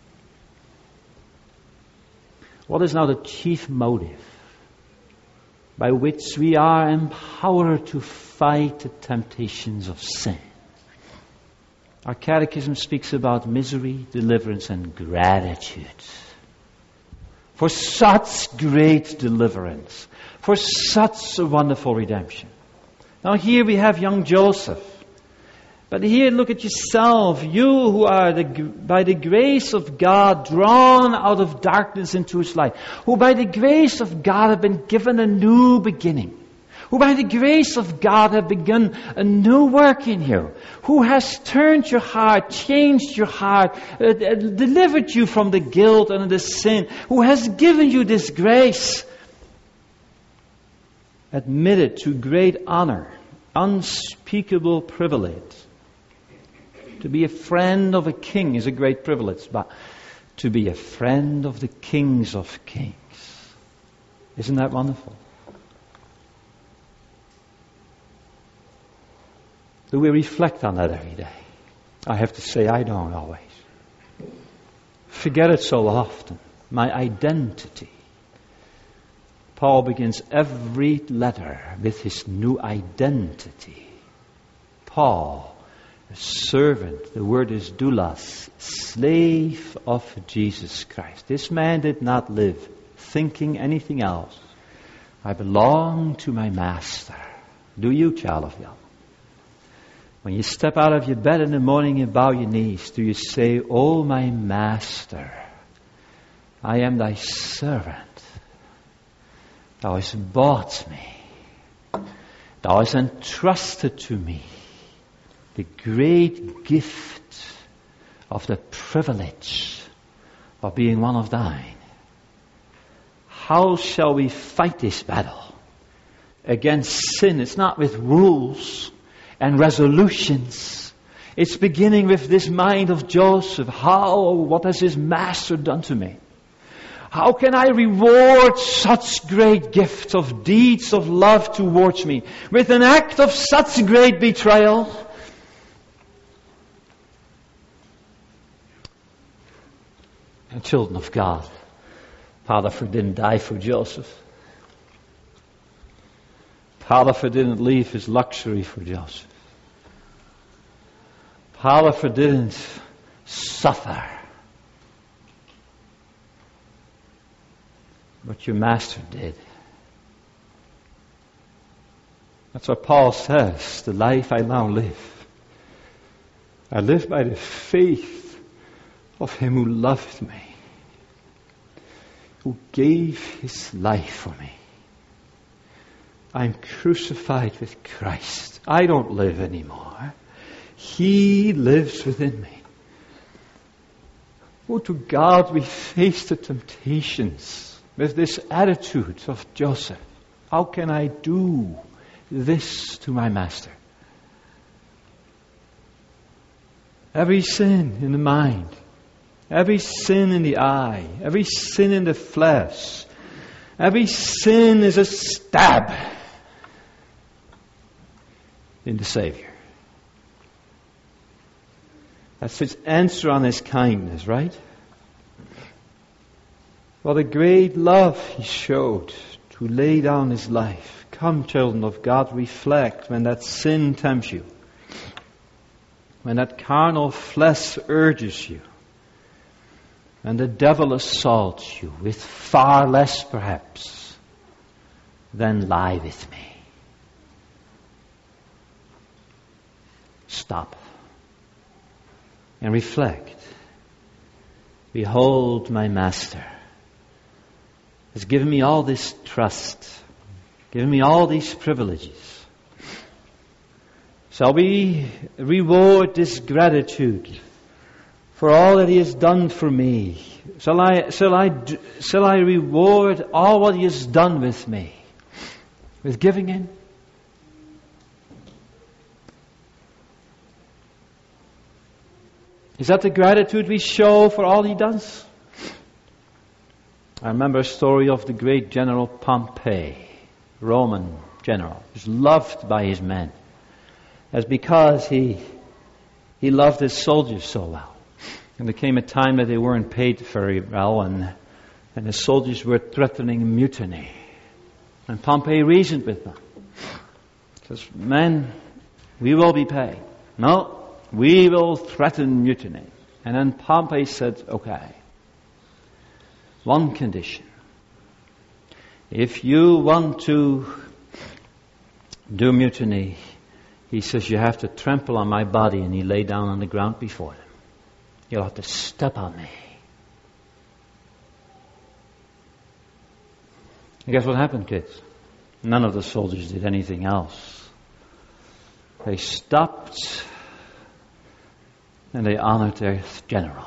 What is now the chief motive by which we are empowered to fight the temptations of sin? Our catechism speaks about misery, deliverance, and gratitude. For such great deliverance, for such a wonderful redemption. Now here we have young Joseph. But here, look at yourself, you who are, the, by the grace of God, drawn out of darkness into His light, who by the grace of God have been given a new beginning, who by the grace of God have begun a new work in you, who has turned your heart, changed your heart, uh, delivered you from the guilt and the sin, who has given you this grace, admitted to great honor, unspeakable privilege. To be a friend of a king is a great privilege, but to be a friend of the kings of kings, isn't that wonderful? Do we reflect on that every day? I have to say I don't always. Forget it so often. My identity. Paul begins every letter with his new identity. Paul, a servant, the word is doulos, slave of Jesus Christ. This man did not live thinking anything else. I belong to my master. Do you, child of God? When you step out of your bed in the morning and bow your knees, do you say, "Oh, my master, I am thy servant. Thou hast bought me. Thou hast entrusted to me the great gift of the privilege of being one of thine." How shall we fight this battle against sin? It's not with rules and resolutions. It's beginning with this mind of Joseph. How, what has his master done to me? How can I reward such great gift of deeds of love towards me with an act of such great betrayal? And children of God, Potiphar didn't die for Joseph. Potiphar didn't leave his luxury for Joseph. Potiphar didn't suffer. But your master did. That's what Paul says, the life I now live. I live by the faith of Him who loved me, who gave His life for me. I'm crucified with Christ. I don't live anymore. He lives within me. Oh, to God we face the temptations with this attitude of Joseph. How can I do this to my master? Every sin in the mind, every sin in the eye, every sin in the flesh, every sin is a stab in the Savior. That's His answer on His kindness, right? What a great love He showed to lay down His life. Come, children of God, reflect when that sin tempts you, when that carnal flesh urges you, when the devil assaults you with far less, perhaps, than lie with me. Stop and reflect. Behold, my Master has given me all this trust, given me all these privileges. Shall we reward this gratitude for all that He has done for me? Shall I, shall I, shall I reward all what He has done with me with giving in? Is that the gratitude we show for all He does? I remember a story of the great General Pompey, Roman general, who was loved by his men. That's because he he loved his soldiers so well. And there came a time that they weren't paid very well, and, and the soldiers were threatening mutiny. And Pompey reasoned with them. He says, men, we will be paid. No, we will threaten mutiny. And then Pompey said, okay, one condition. If you want to do mutiny, he says, you have to trample on my body. And he lay down on the ground before them. You'll have to step on me. And guess what happened, kids? None of the soldiers did anything else. They stopped and they honored their general.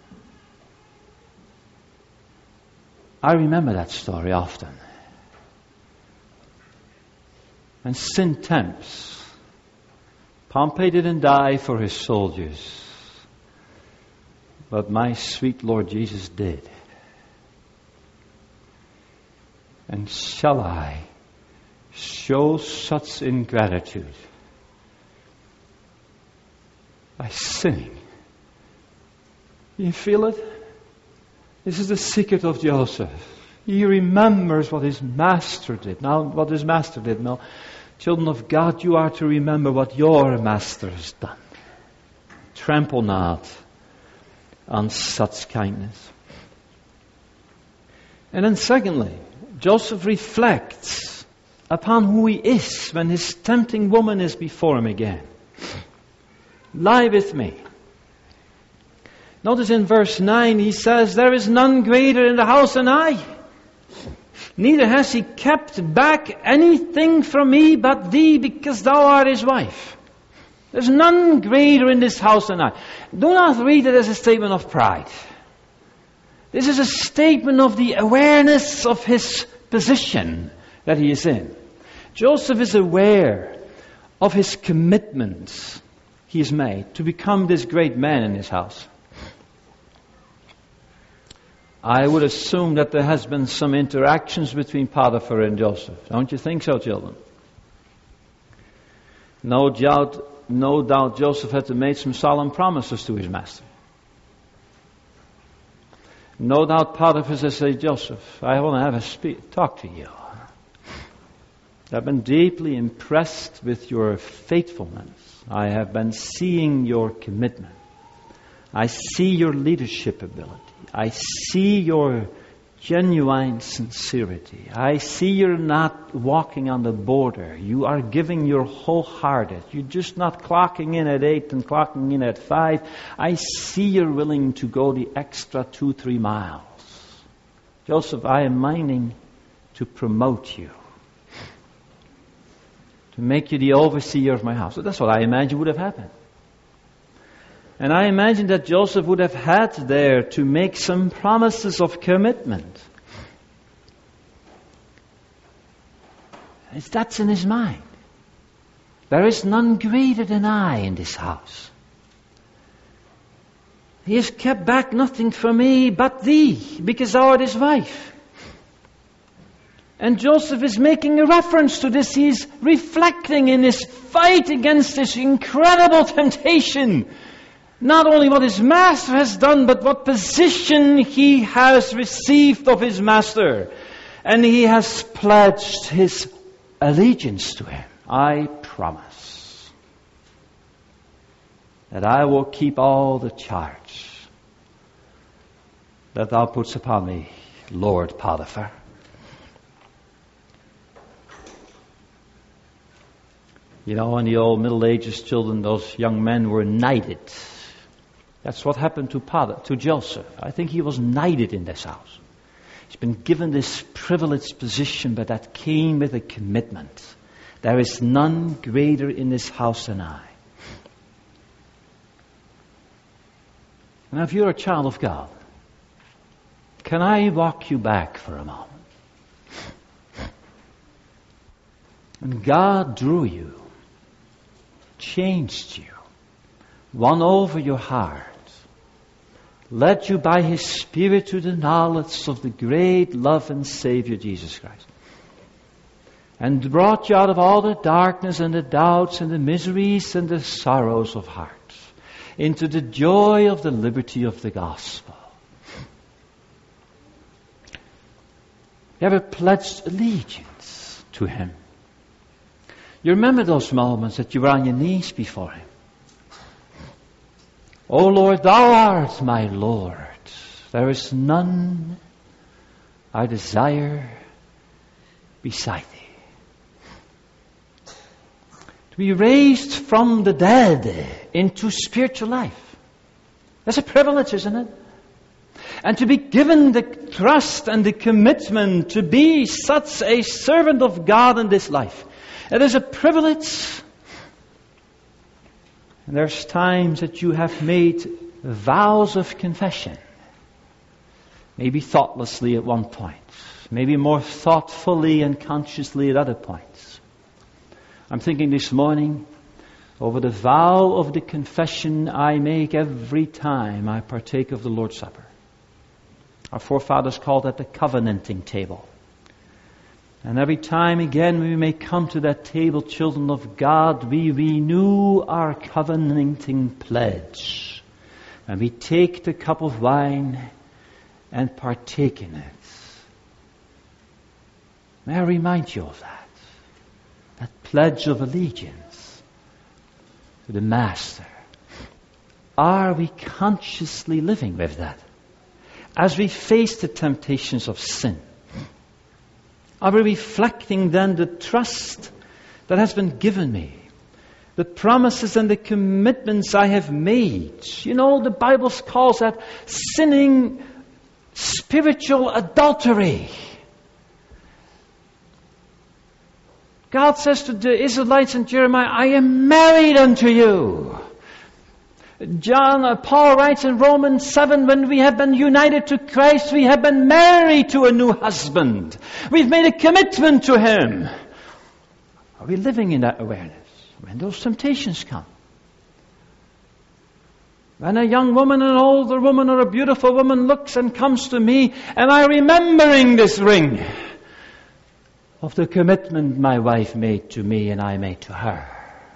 I remember that story often. And sin tempts. Pompey didn't die for his soldiers, but my sweet Lord Jesus did. And shall I show such ingratitude by sinning? You feel it? This is the secret of Joseph. He remembers what his master did. Now, what his master did. Now, children of God, you are to remember what your master has done. Trample not on such kindness. And then secondly, Joseph reflects upon who he is when his tempting woman is before him again. Lie with me. Notice in verse nine he says, there is none greater in the house than I. Neither has he kept back anything from me but thee, because thou art his wife. There's none greater in this house than I. Do not read it as a statement of pride. This is a statement of the awareness of his position that he is in. Joseph is aware of his commitments he has made to become this great man in his house. I would assume that there has been some interactions between Potiphar and Joseph. Don't you think so, children? No doubt, no doubt Joseph had to make some solemn promises to his master. No doubt Potiphar says, say, Joseph, I want to have a speak, talk to you. I've been deeply impressed with your faithfulness. I have been seeing your commitment. I see your leadership ability. I see your genuine sincerity. I see you're not walking on the border. You are giving your wholehearted. You're just not clocking in at eight and clocking in at five. I see you're willing to go the extra two, three miles. Joseph, I am minding to promote you, to make you the overseer of my house. So that's what I imagine would have happened. And I imagine that Joseph would have had there to make some promises of commitment. That's in his mind. There is none greater than I in this house. He has kept back nothing from me but thee, because thou art his wife. And Joseph is making a reference to this. He's reflecting in his fight against this incredible temptation. Not only what his master has done, but what position he has received of his master. And he has pledged his allegiance to him. I promise that I will keep all the charge that thou putest upon me, Lord Potiphar. You know, in the old Middle Ages, children, those young men were knighted. That's what happened to Pot- to Joseph. I think he was knighted in this house. He's been given this privileged position, but that came with a commitment. There is none greater in this house than I. Now, if you're a child of God, can I walk you back for a moment? And God drew you, changed you, won over your heart, led you by His Spirit to the knowledge of the great love and Savior Jesus Christ, and brought you out of all the darkness and the doubts and the miseries and the sorrows of heart into the joy of the liberty of the gospel. You ever pledged allegiance to Him? You remember those moments that you were on your knees before Him. O Lord, Thou art my Lord. There is none I desire beside Thee. To be raised from the dead into spiritual life. That's a privilege, isn't it? And to be given the trust and the commitment to be such a servant of God in this life. It is a privilege. And there's times that you have made vows of confession. Maybe thoughtlessly at one point. Maybe more thoughtfully and consciously at other points. I'm thinking this morning over the vow of the confession I make every time I partake of the Lord's Supper. Our forefathers called that the covenanting table. And every time again we may come to that table, children of God, we renew our covenanting pledge. And we take the cup of wine and partake in it. May I remind you of that? That pledge of allegiance to the Master. Are we consciously living with that? As we face the temptations of sin, are we reflecting then the trust that has been given me? The promises and the commitments I have made. You know, the Bible calls that sinning spiritual adultery. God says to the Israelites in Jeremiah, I am married unto you. John, uh, Paul writes in Romans seven, when we have been united to Christ, we have been married to a new husband. We've made a commitment to Him. Are we living in that awareness when those temptations come? When a young woman, an older woman, or a beautiful woman looks and comes to me, am I remembering this ring of the commitment my wife made to me and I made to her?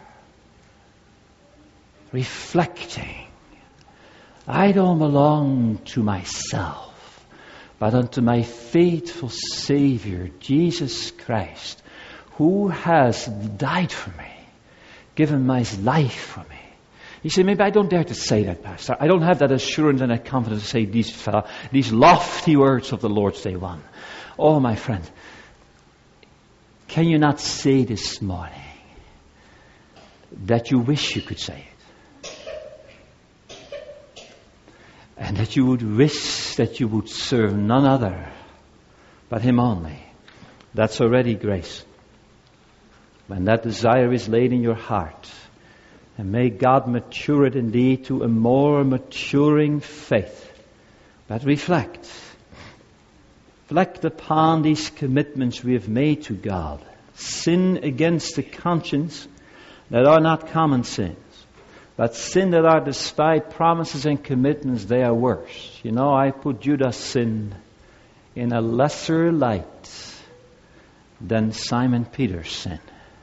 Reflecting, I don't belong to myself, but unto my faithful Savior, Jesus Christ, who has died for me, given my life for me, You say, maybe I don't dare to say that, Pastor. I don't have that assurance and that confidence to say these, fella, these lofty words of the Lord's Day one. Oh, my friend, can you not say this morning that you wish you could say it? And that you would wish that you would serve none other but Him only. That's already grace. When that desire is laid in your heart, and may God mature it indeed to a more maturing faith that reflects, reflect upon these commitments we have made to God. Sin against the conscience that are not common sins, but sin that are despite promises and commitments, they are worse. You know, I put Judas' sin in a lesser light than Simon Peter's sin.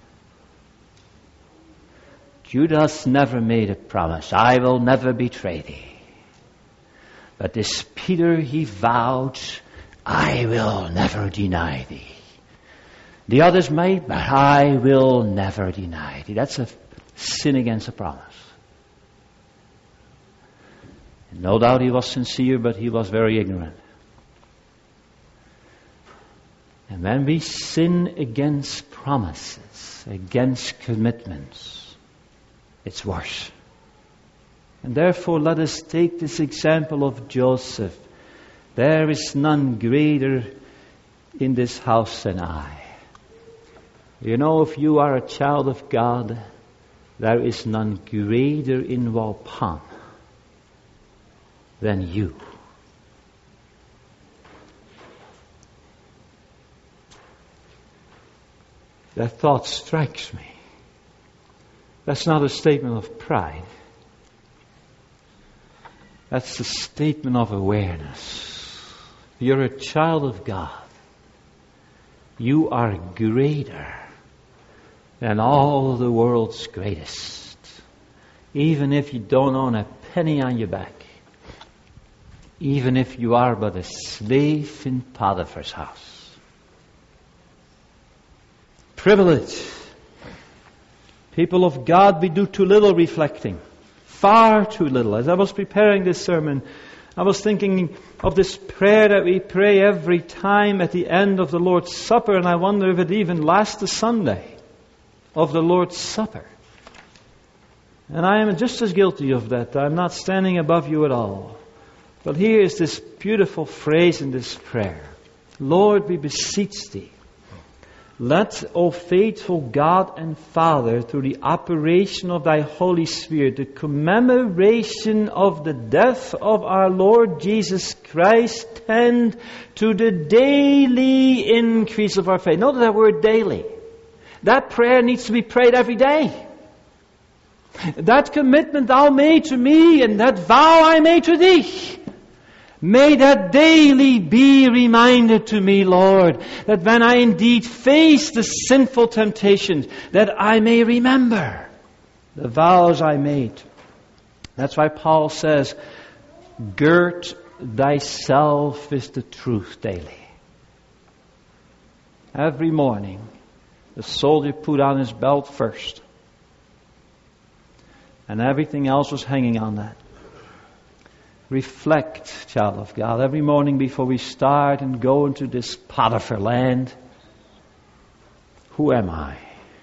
Judas never made a promise, I will never betray thee. But this Peter, he vowed, I will never deny thee. The others may, but I will never deny thee. That's a sin against a promise. And no doubt he was sincere, but he was very ignorant. And when we sin against promises, against commitments, it's worse. And therefore let us take this example of Joseph. There is none greater in this house than I. You know, if you are a child of God, there is none greater in Walpan than you. That thought strikes me. That's not a statement of pride. That's a statement of awareness. You're a child of God. You are greater than all the world's greatest. Even if you don't own a penny on your back. Even if you are but a slave in Potiphar's house. Privilege. People of God, we do too little reflecting. Far too little. As I was preparing this sermon, I was thinking of this prayer that we pray every time at the end of the Lord's Supper, and I wonder if it even lasts the Sunday of the Lord's Supper. And I am just as guilty of that. I'm not standing above you at all. But here is this beautiful phrase in this prayer. Lord, we beseech Thee, let, O faithful God and Father, through the operation of Thy Holy Spirit, the commemoration of the death of our Lord Jesus Christ, tend to the daily increase of our faith. Note that word daily. That prayer needs to be prayed every day. That commitment Thou made to me and that vow I made to Thee, may that daily be reminded to me, Lord, that when I indeed face the sinful temptations, that I may remember the vows I made. That's why Paul says, gird thyself with the truth daily. Every morning, the soldier put on his belt first. And everything else was hanging on that. Reflect, child of God, every morning before we start and go into this Potiphar land. Who am I?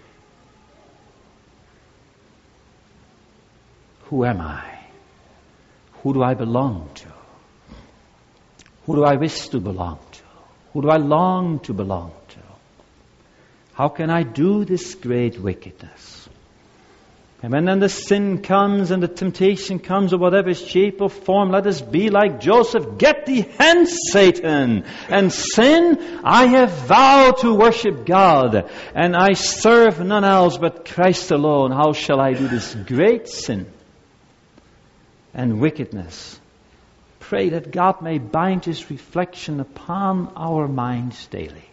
Who am I? Who do I belong to? Who do I wish to belong to? Who do I long to belong to? How can I do this great wickedness? And when then the sin comes and the temptation comes of whatever shape or form, let us be like Joseph. Get thee hence, Satan! And sin, I have vowed to worship God, and I serve none else but Christ alone. How shall I do this great sin and wickedness? Pray that God may bind His reflection upon our minds daily.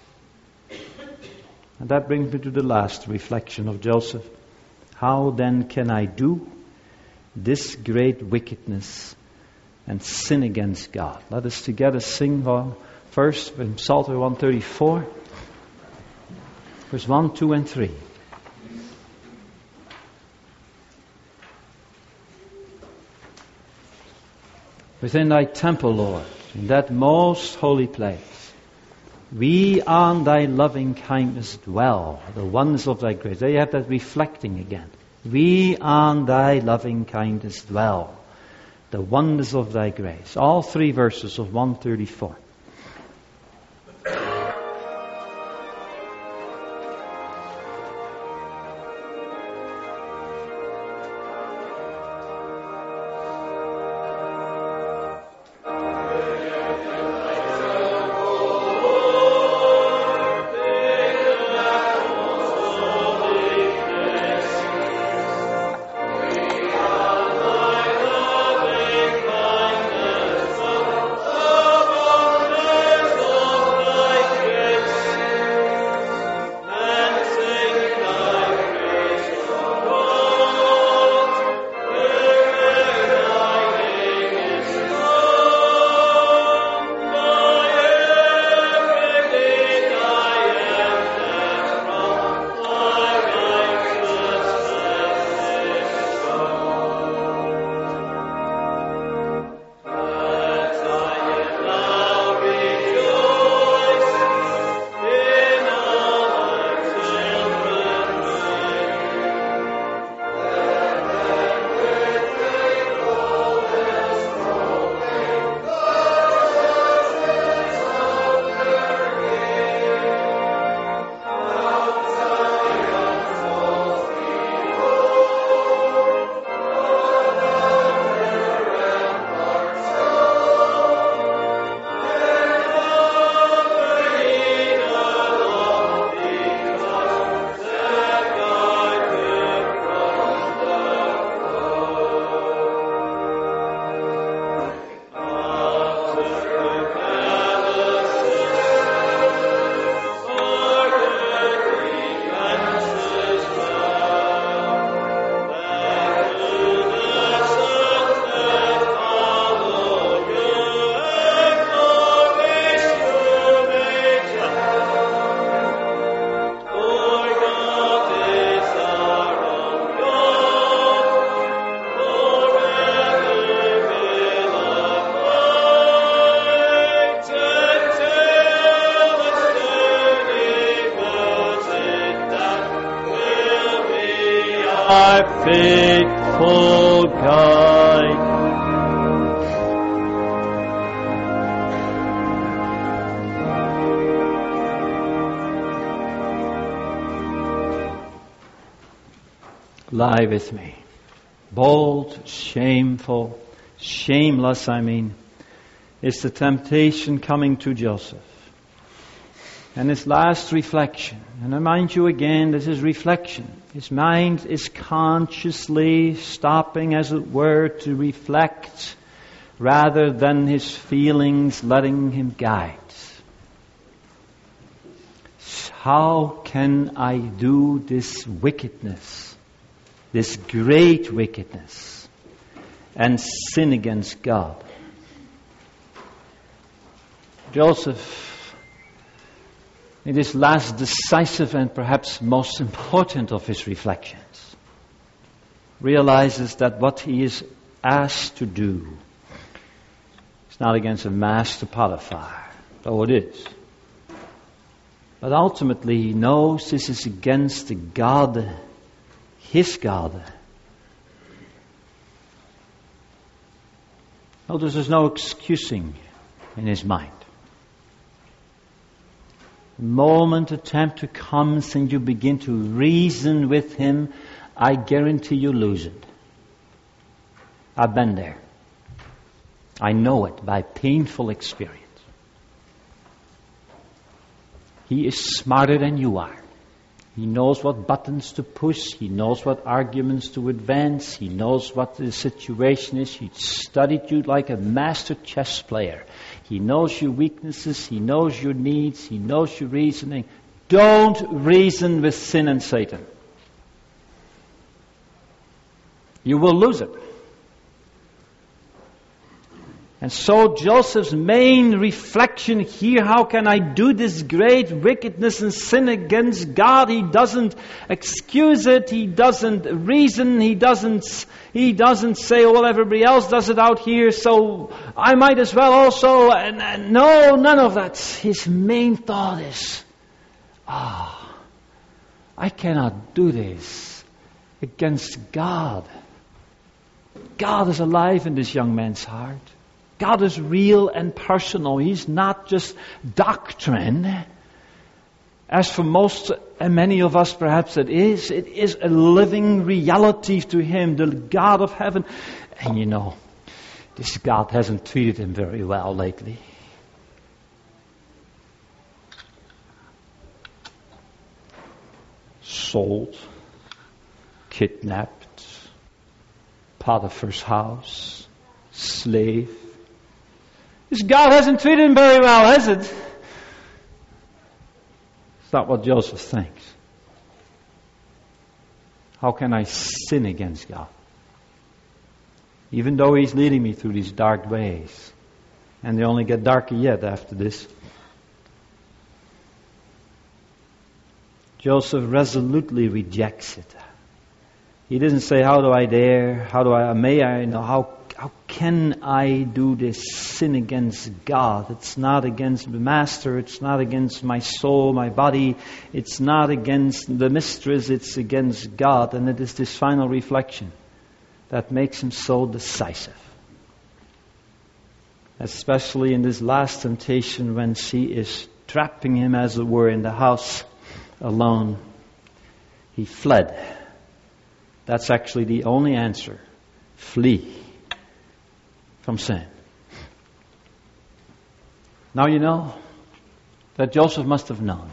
And that brings me to the last reflection of Joseph. How then can I do this great wickedness and sin against God? Let us together sing first from Psalter one thirty-four, verse one, two, and three. within thy temple, Lord, in that most holy place. We on thy loving kindness dwell, the wonders of thy grace. There you have that reflecting again. We on thy loving kindness dwell, the wonders of thy grace. All three verses of one thirty-four. Our faithful guide. Lie with me. Bold, shameful, shameless, I mean, is the temptation coming to Joseph. And his last reflection, and I remind you again, this is reflection. His mind is consciously stopping, as it were, to reflect, rather than his feelings letting him guide. How can I do this wickedness, this great wickedness, and sin against God? Joseph, in this last decisive and perhaps most important of his reflections, realizes that what he is asked to do is not against a master Potiphar, though it is. But ultimately he knows this is against the God, his God. Notice there's no excusing in his mind. The moment a tempter comes and you begin to reason with him, I guarantee you lose it. I've been there. I know it by painful experience. He is smarter than you are. He knows what buttons to push. He knows what arguments to advance. He knows what the situation is. He studied you like a master chess player. He knows your weaknesses. He knows your needs. He knows your reasoning. Don't reason with sin and Satan. You will lose it. And so Joseph's main reflection here, how can I do this great wickedness and sin against God? He doesn't excuse it, he doesn't reason, he doesn't he doesn't say, well, everybody else does it out here, so I might as well also. And, and no, none of that. His main thought is, ah, oh, I cannot do this against God. God is alive in this young man's heart. God is real and personal. He's not just doctrine. As for most and many of us perhaps it is. It is a living reality to him, the God of heaven. And you know, this God hasn't treated him very well lately. Sold, kidnapped, Potiphar's house, slave. This God hasn't treated him very well, has it? It's not what Joseph thinks. How can I sin against God? Even though He's leading me through these dark ways. And they only get darker yet after this. Joseph resolutely rejects it. He doesn't say, how do I dare? How do I, may I know? How How can I do this sin against God? It's not against the master. It's not against my soul, my body. It's not against the mistress. It's against God. And it is this final reflection that makes him so decisive. Especially in this last temptation when she is trapping him, as it were, in the house alone. He fled. That's actually the only answer. Flee from sin. Now you know that Joseph must have known.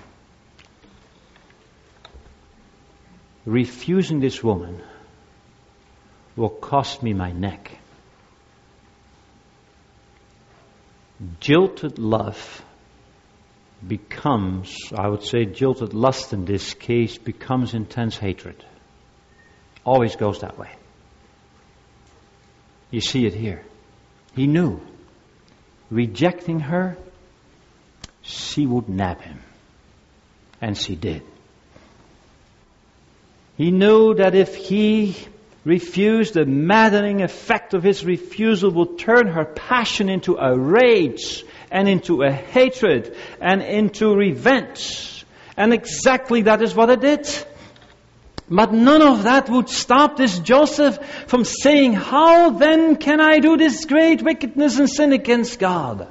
Refusing this woman will cost me my neck. Jilted love becomes, I would say jilted lust in this case, becomes intense hatred. Always goes that way. You see it here. He knew, rejecting her, she would nab him. And she did. He knew that if he refused, the maddening effect of his refusal would turn her passion into a rage and into a hatred and into revenge. And exactly that is what it did. But none of that would stop this Joseph from saying, how then can I do this great wickedness and sin against God?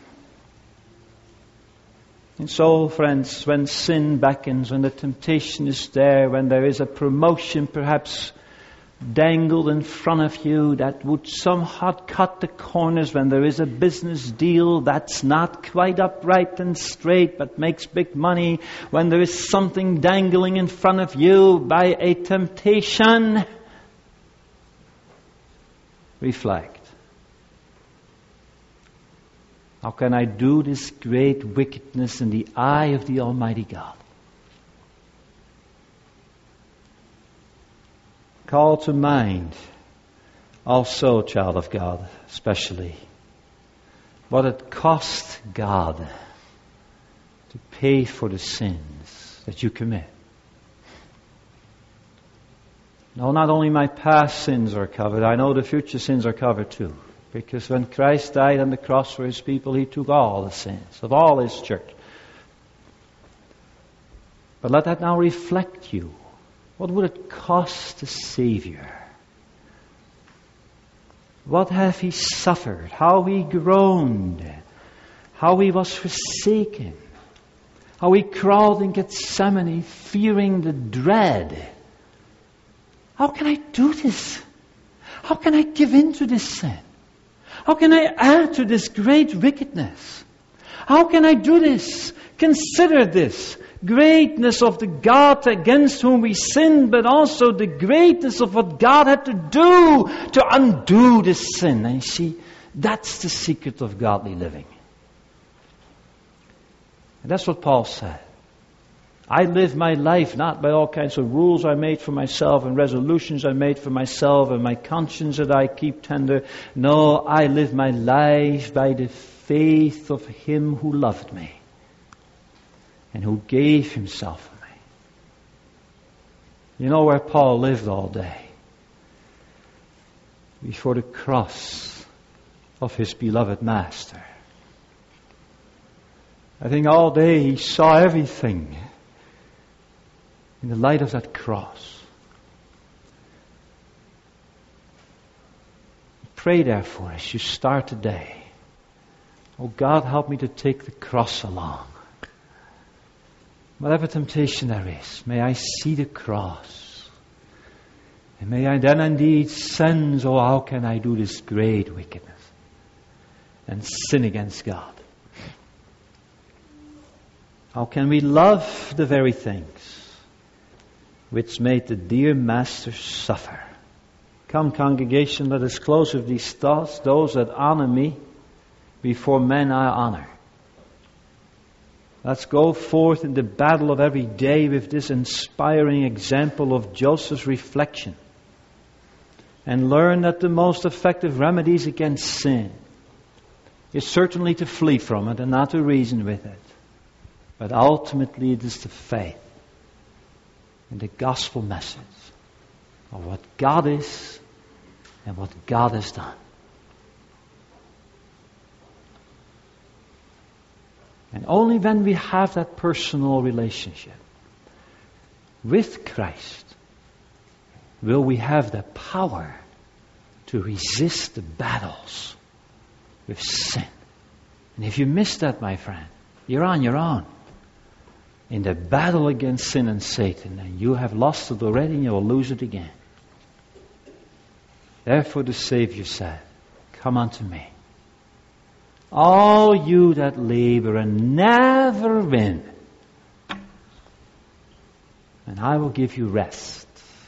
And so, friends, when sin beckons, when the temptation is there, when there is a promotion perhaps dangled in front of you that would somehow cut the corners, when there is a business deal that's not quite upright and straight but makes big money, when there is something dangling in front of you by a temptation, reflect. How can I do this great wickedness in the eye of the Almighty God? Call to mind also, child of God, especially, what it cost God to pay for the sins that you commit. No, not only my past sins are covered, I know the future sins are covered too. Because when Christ died on the cross for His people, He took all the sins of all His church. But let that now reflect you. What would it cost the Savior? What have He suffered? How He groaned? How He was forsaken? How He crawled in Gethsemane fearing the dread? How can I do this? How can I give in to this sin? How can I add to this great wickedness? How can I do this? Consider this. Greatness of the God against whom we sinned, but also the greatness of what God had to do to undo this sin. And you see, that's the secret of godly living. And that's what Paul said. I live my life not by all kinds of rules I made for myself and resolutions I made for myself and my conscience that I keep tender. No, I live my life by the faith of Him who loved me and who gave Himself for me. You know where Paul lived all day? Before the cross of his beloved Master. I think all day he saw everything in the light of that cross. Pray therefore as you start today, oh God, help me to take the cross along. Whatever temptation there is, may I see the cross. And may I then indeed sense, oh, how can I do this great wickedness and sin against God? How can we love the very things which made the dear Master suffer? Come, congregation, let us close with these thoughts. Those that honor me, before men I honor. Let's go forth in the battle of every day with this inspiring example of Joseph's reflection. And learn that the most effective remedies against sin is certainly to flee from it and not to reason with it. But ultimately it is the faith in the gospel message of what God is and what God has done. And only when we have that personal relationship with Christ will we have the power to resist the battles with sin. And if you miss that, my friend, you're on your own in the battle against sin and Satan, and you have lost it already and you will lose it again. Therefore the Savior said, come unto me, all you that labor and never win, and I will give you rest.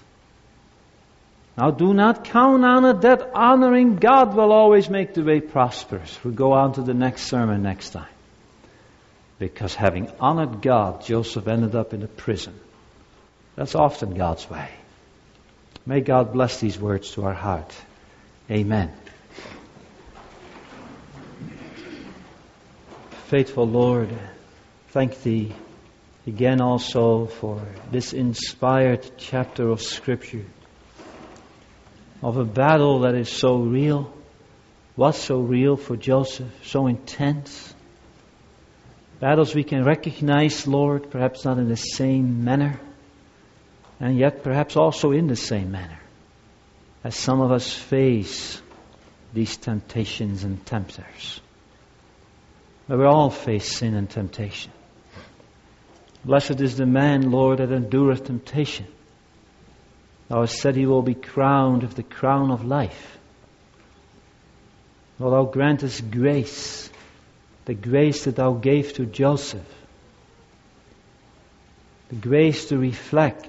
Now do not count on it that honoring God will always make the way prosperous. We'll go on to the next sermon next time. Because having honored God, Joseph ended up in a prison. That's often God's way. May God bless these words to our heart. Amen. Faithful Lord, thank Thee again also for this inspired chapter of Scripture, of a battle that is so real, was so real for Joseph, so intense. Battles we can recognize, Lord, perhaps not in the same manner, and yet perhaps also in the same manner, as some of us face these temptations and tempters. But we all face sin and temptation. Blessed is the man, Lord, that endureth temptation. Thou hast said he will be crowned with the crown of life. Lord, Thou grant us grace, the grace that Thou gave to Joseph, the grace to reflect.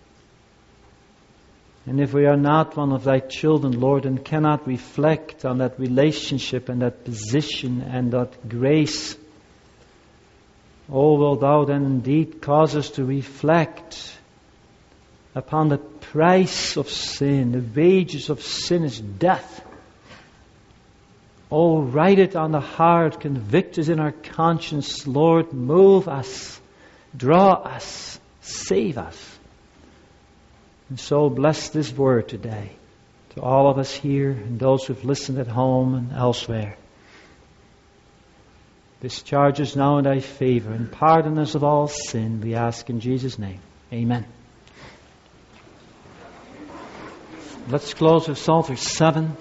And if we are not one of Thy children, Lord, and cannot reflect on that relationship and that position and that grace, oh, will Thou then indeed cause us to reflect upon the price of sin. The wages of sin is death. Oh, write it on the heart, convict us in our conscience, Lord, move us, draw us, save us. And so bless this word today to all of us here and those who've listened at home and elsewhere. Discharge us now in Thy favor and pardon us of all sin, we ask in Jesus' name. Amen. Let's close with Psalter seven.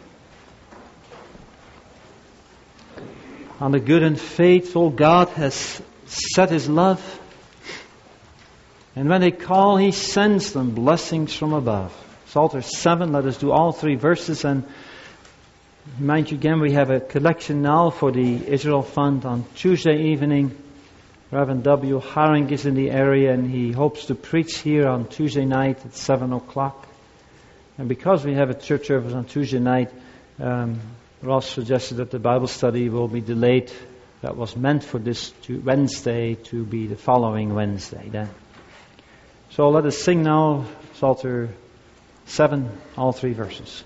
On the good and faithful God has set His love. And when they call, He sends them blessings from above. Psalter seven, let us do all three verses. And remind you again, we have a collection now for the Israel Fund on Tuesday evening. Reverend W. Haring is in the area and he hopes to preach here on Tuesday night at seven o'clock. And because we have a church service on Tuesday night, um, Ross suggested that the Bible study will be delayed that was meant for this to Wednesday to be the following Wednesday then. So let us sing now Psalter seven, all three verses.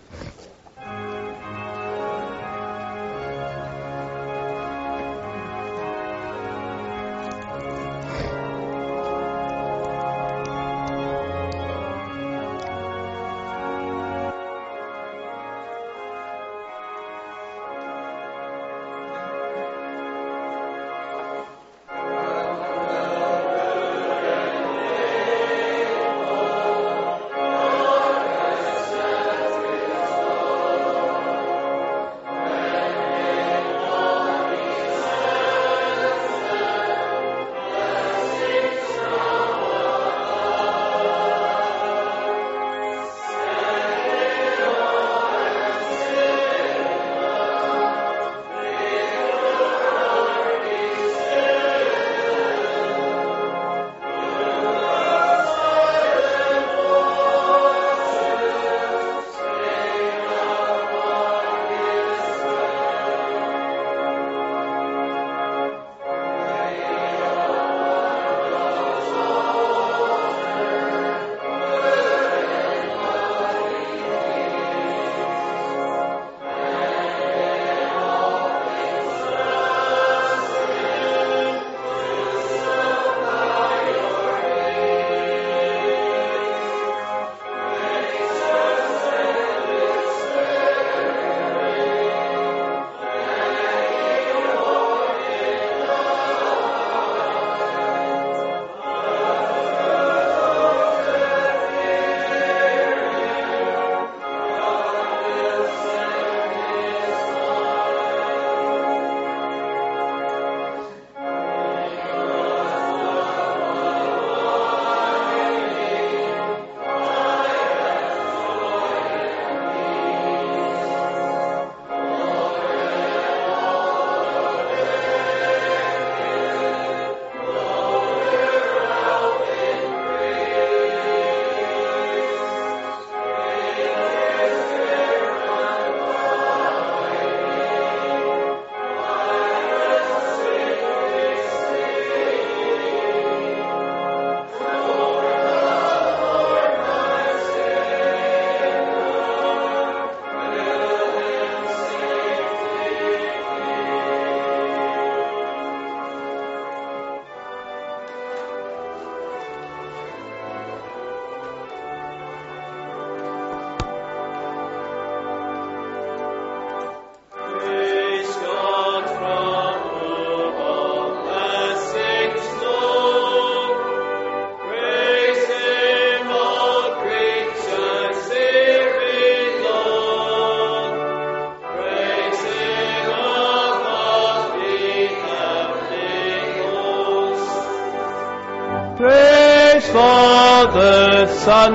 Father, Son,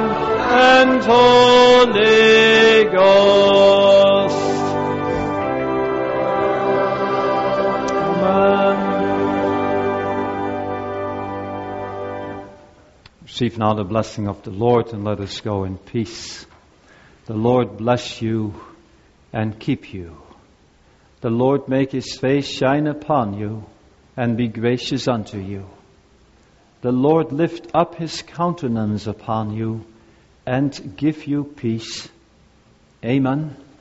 and Holy Ghost. Amen. Receive now the blessing of the Lord, and let us go in peace. The Lord bless you and keep you. The Lord make his face shine upon you and be gracious unto you. The Lord lift up his countenance upon you and give you peace. Amen.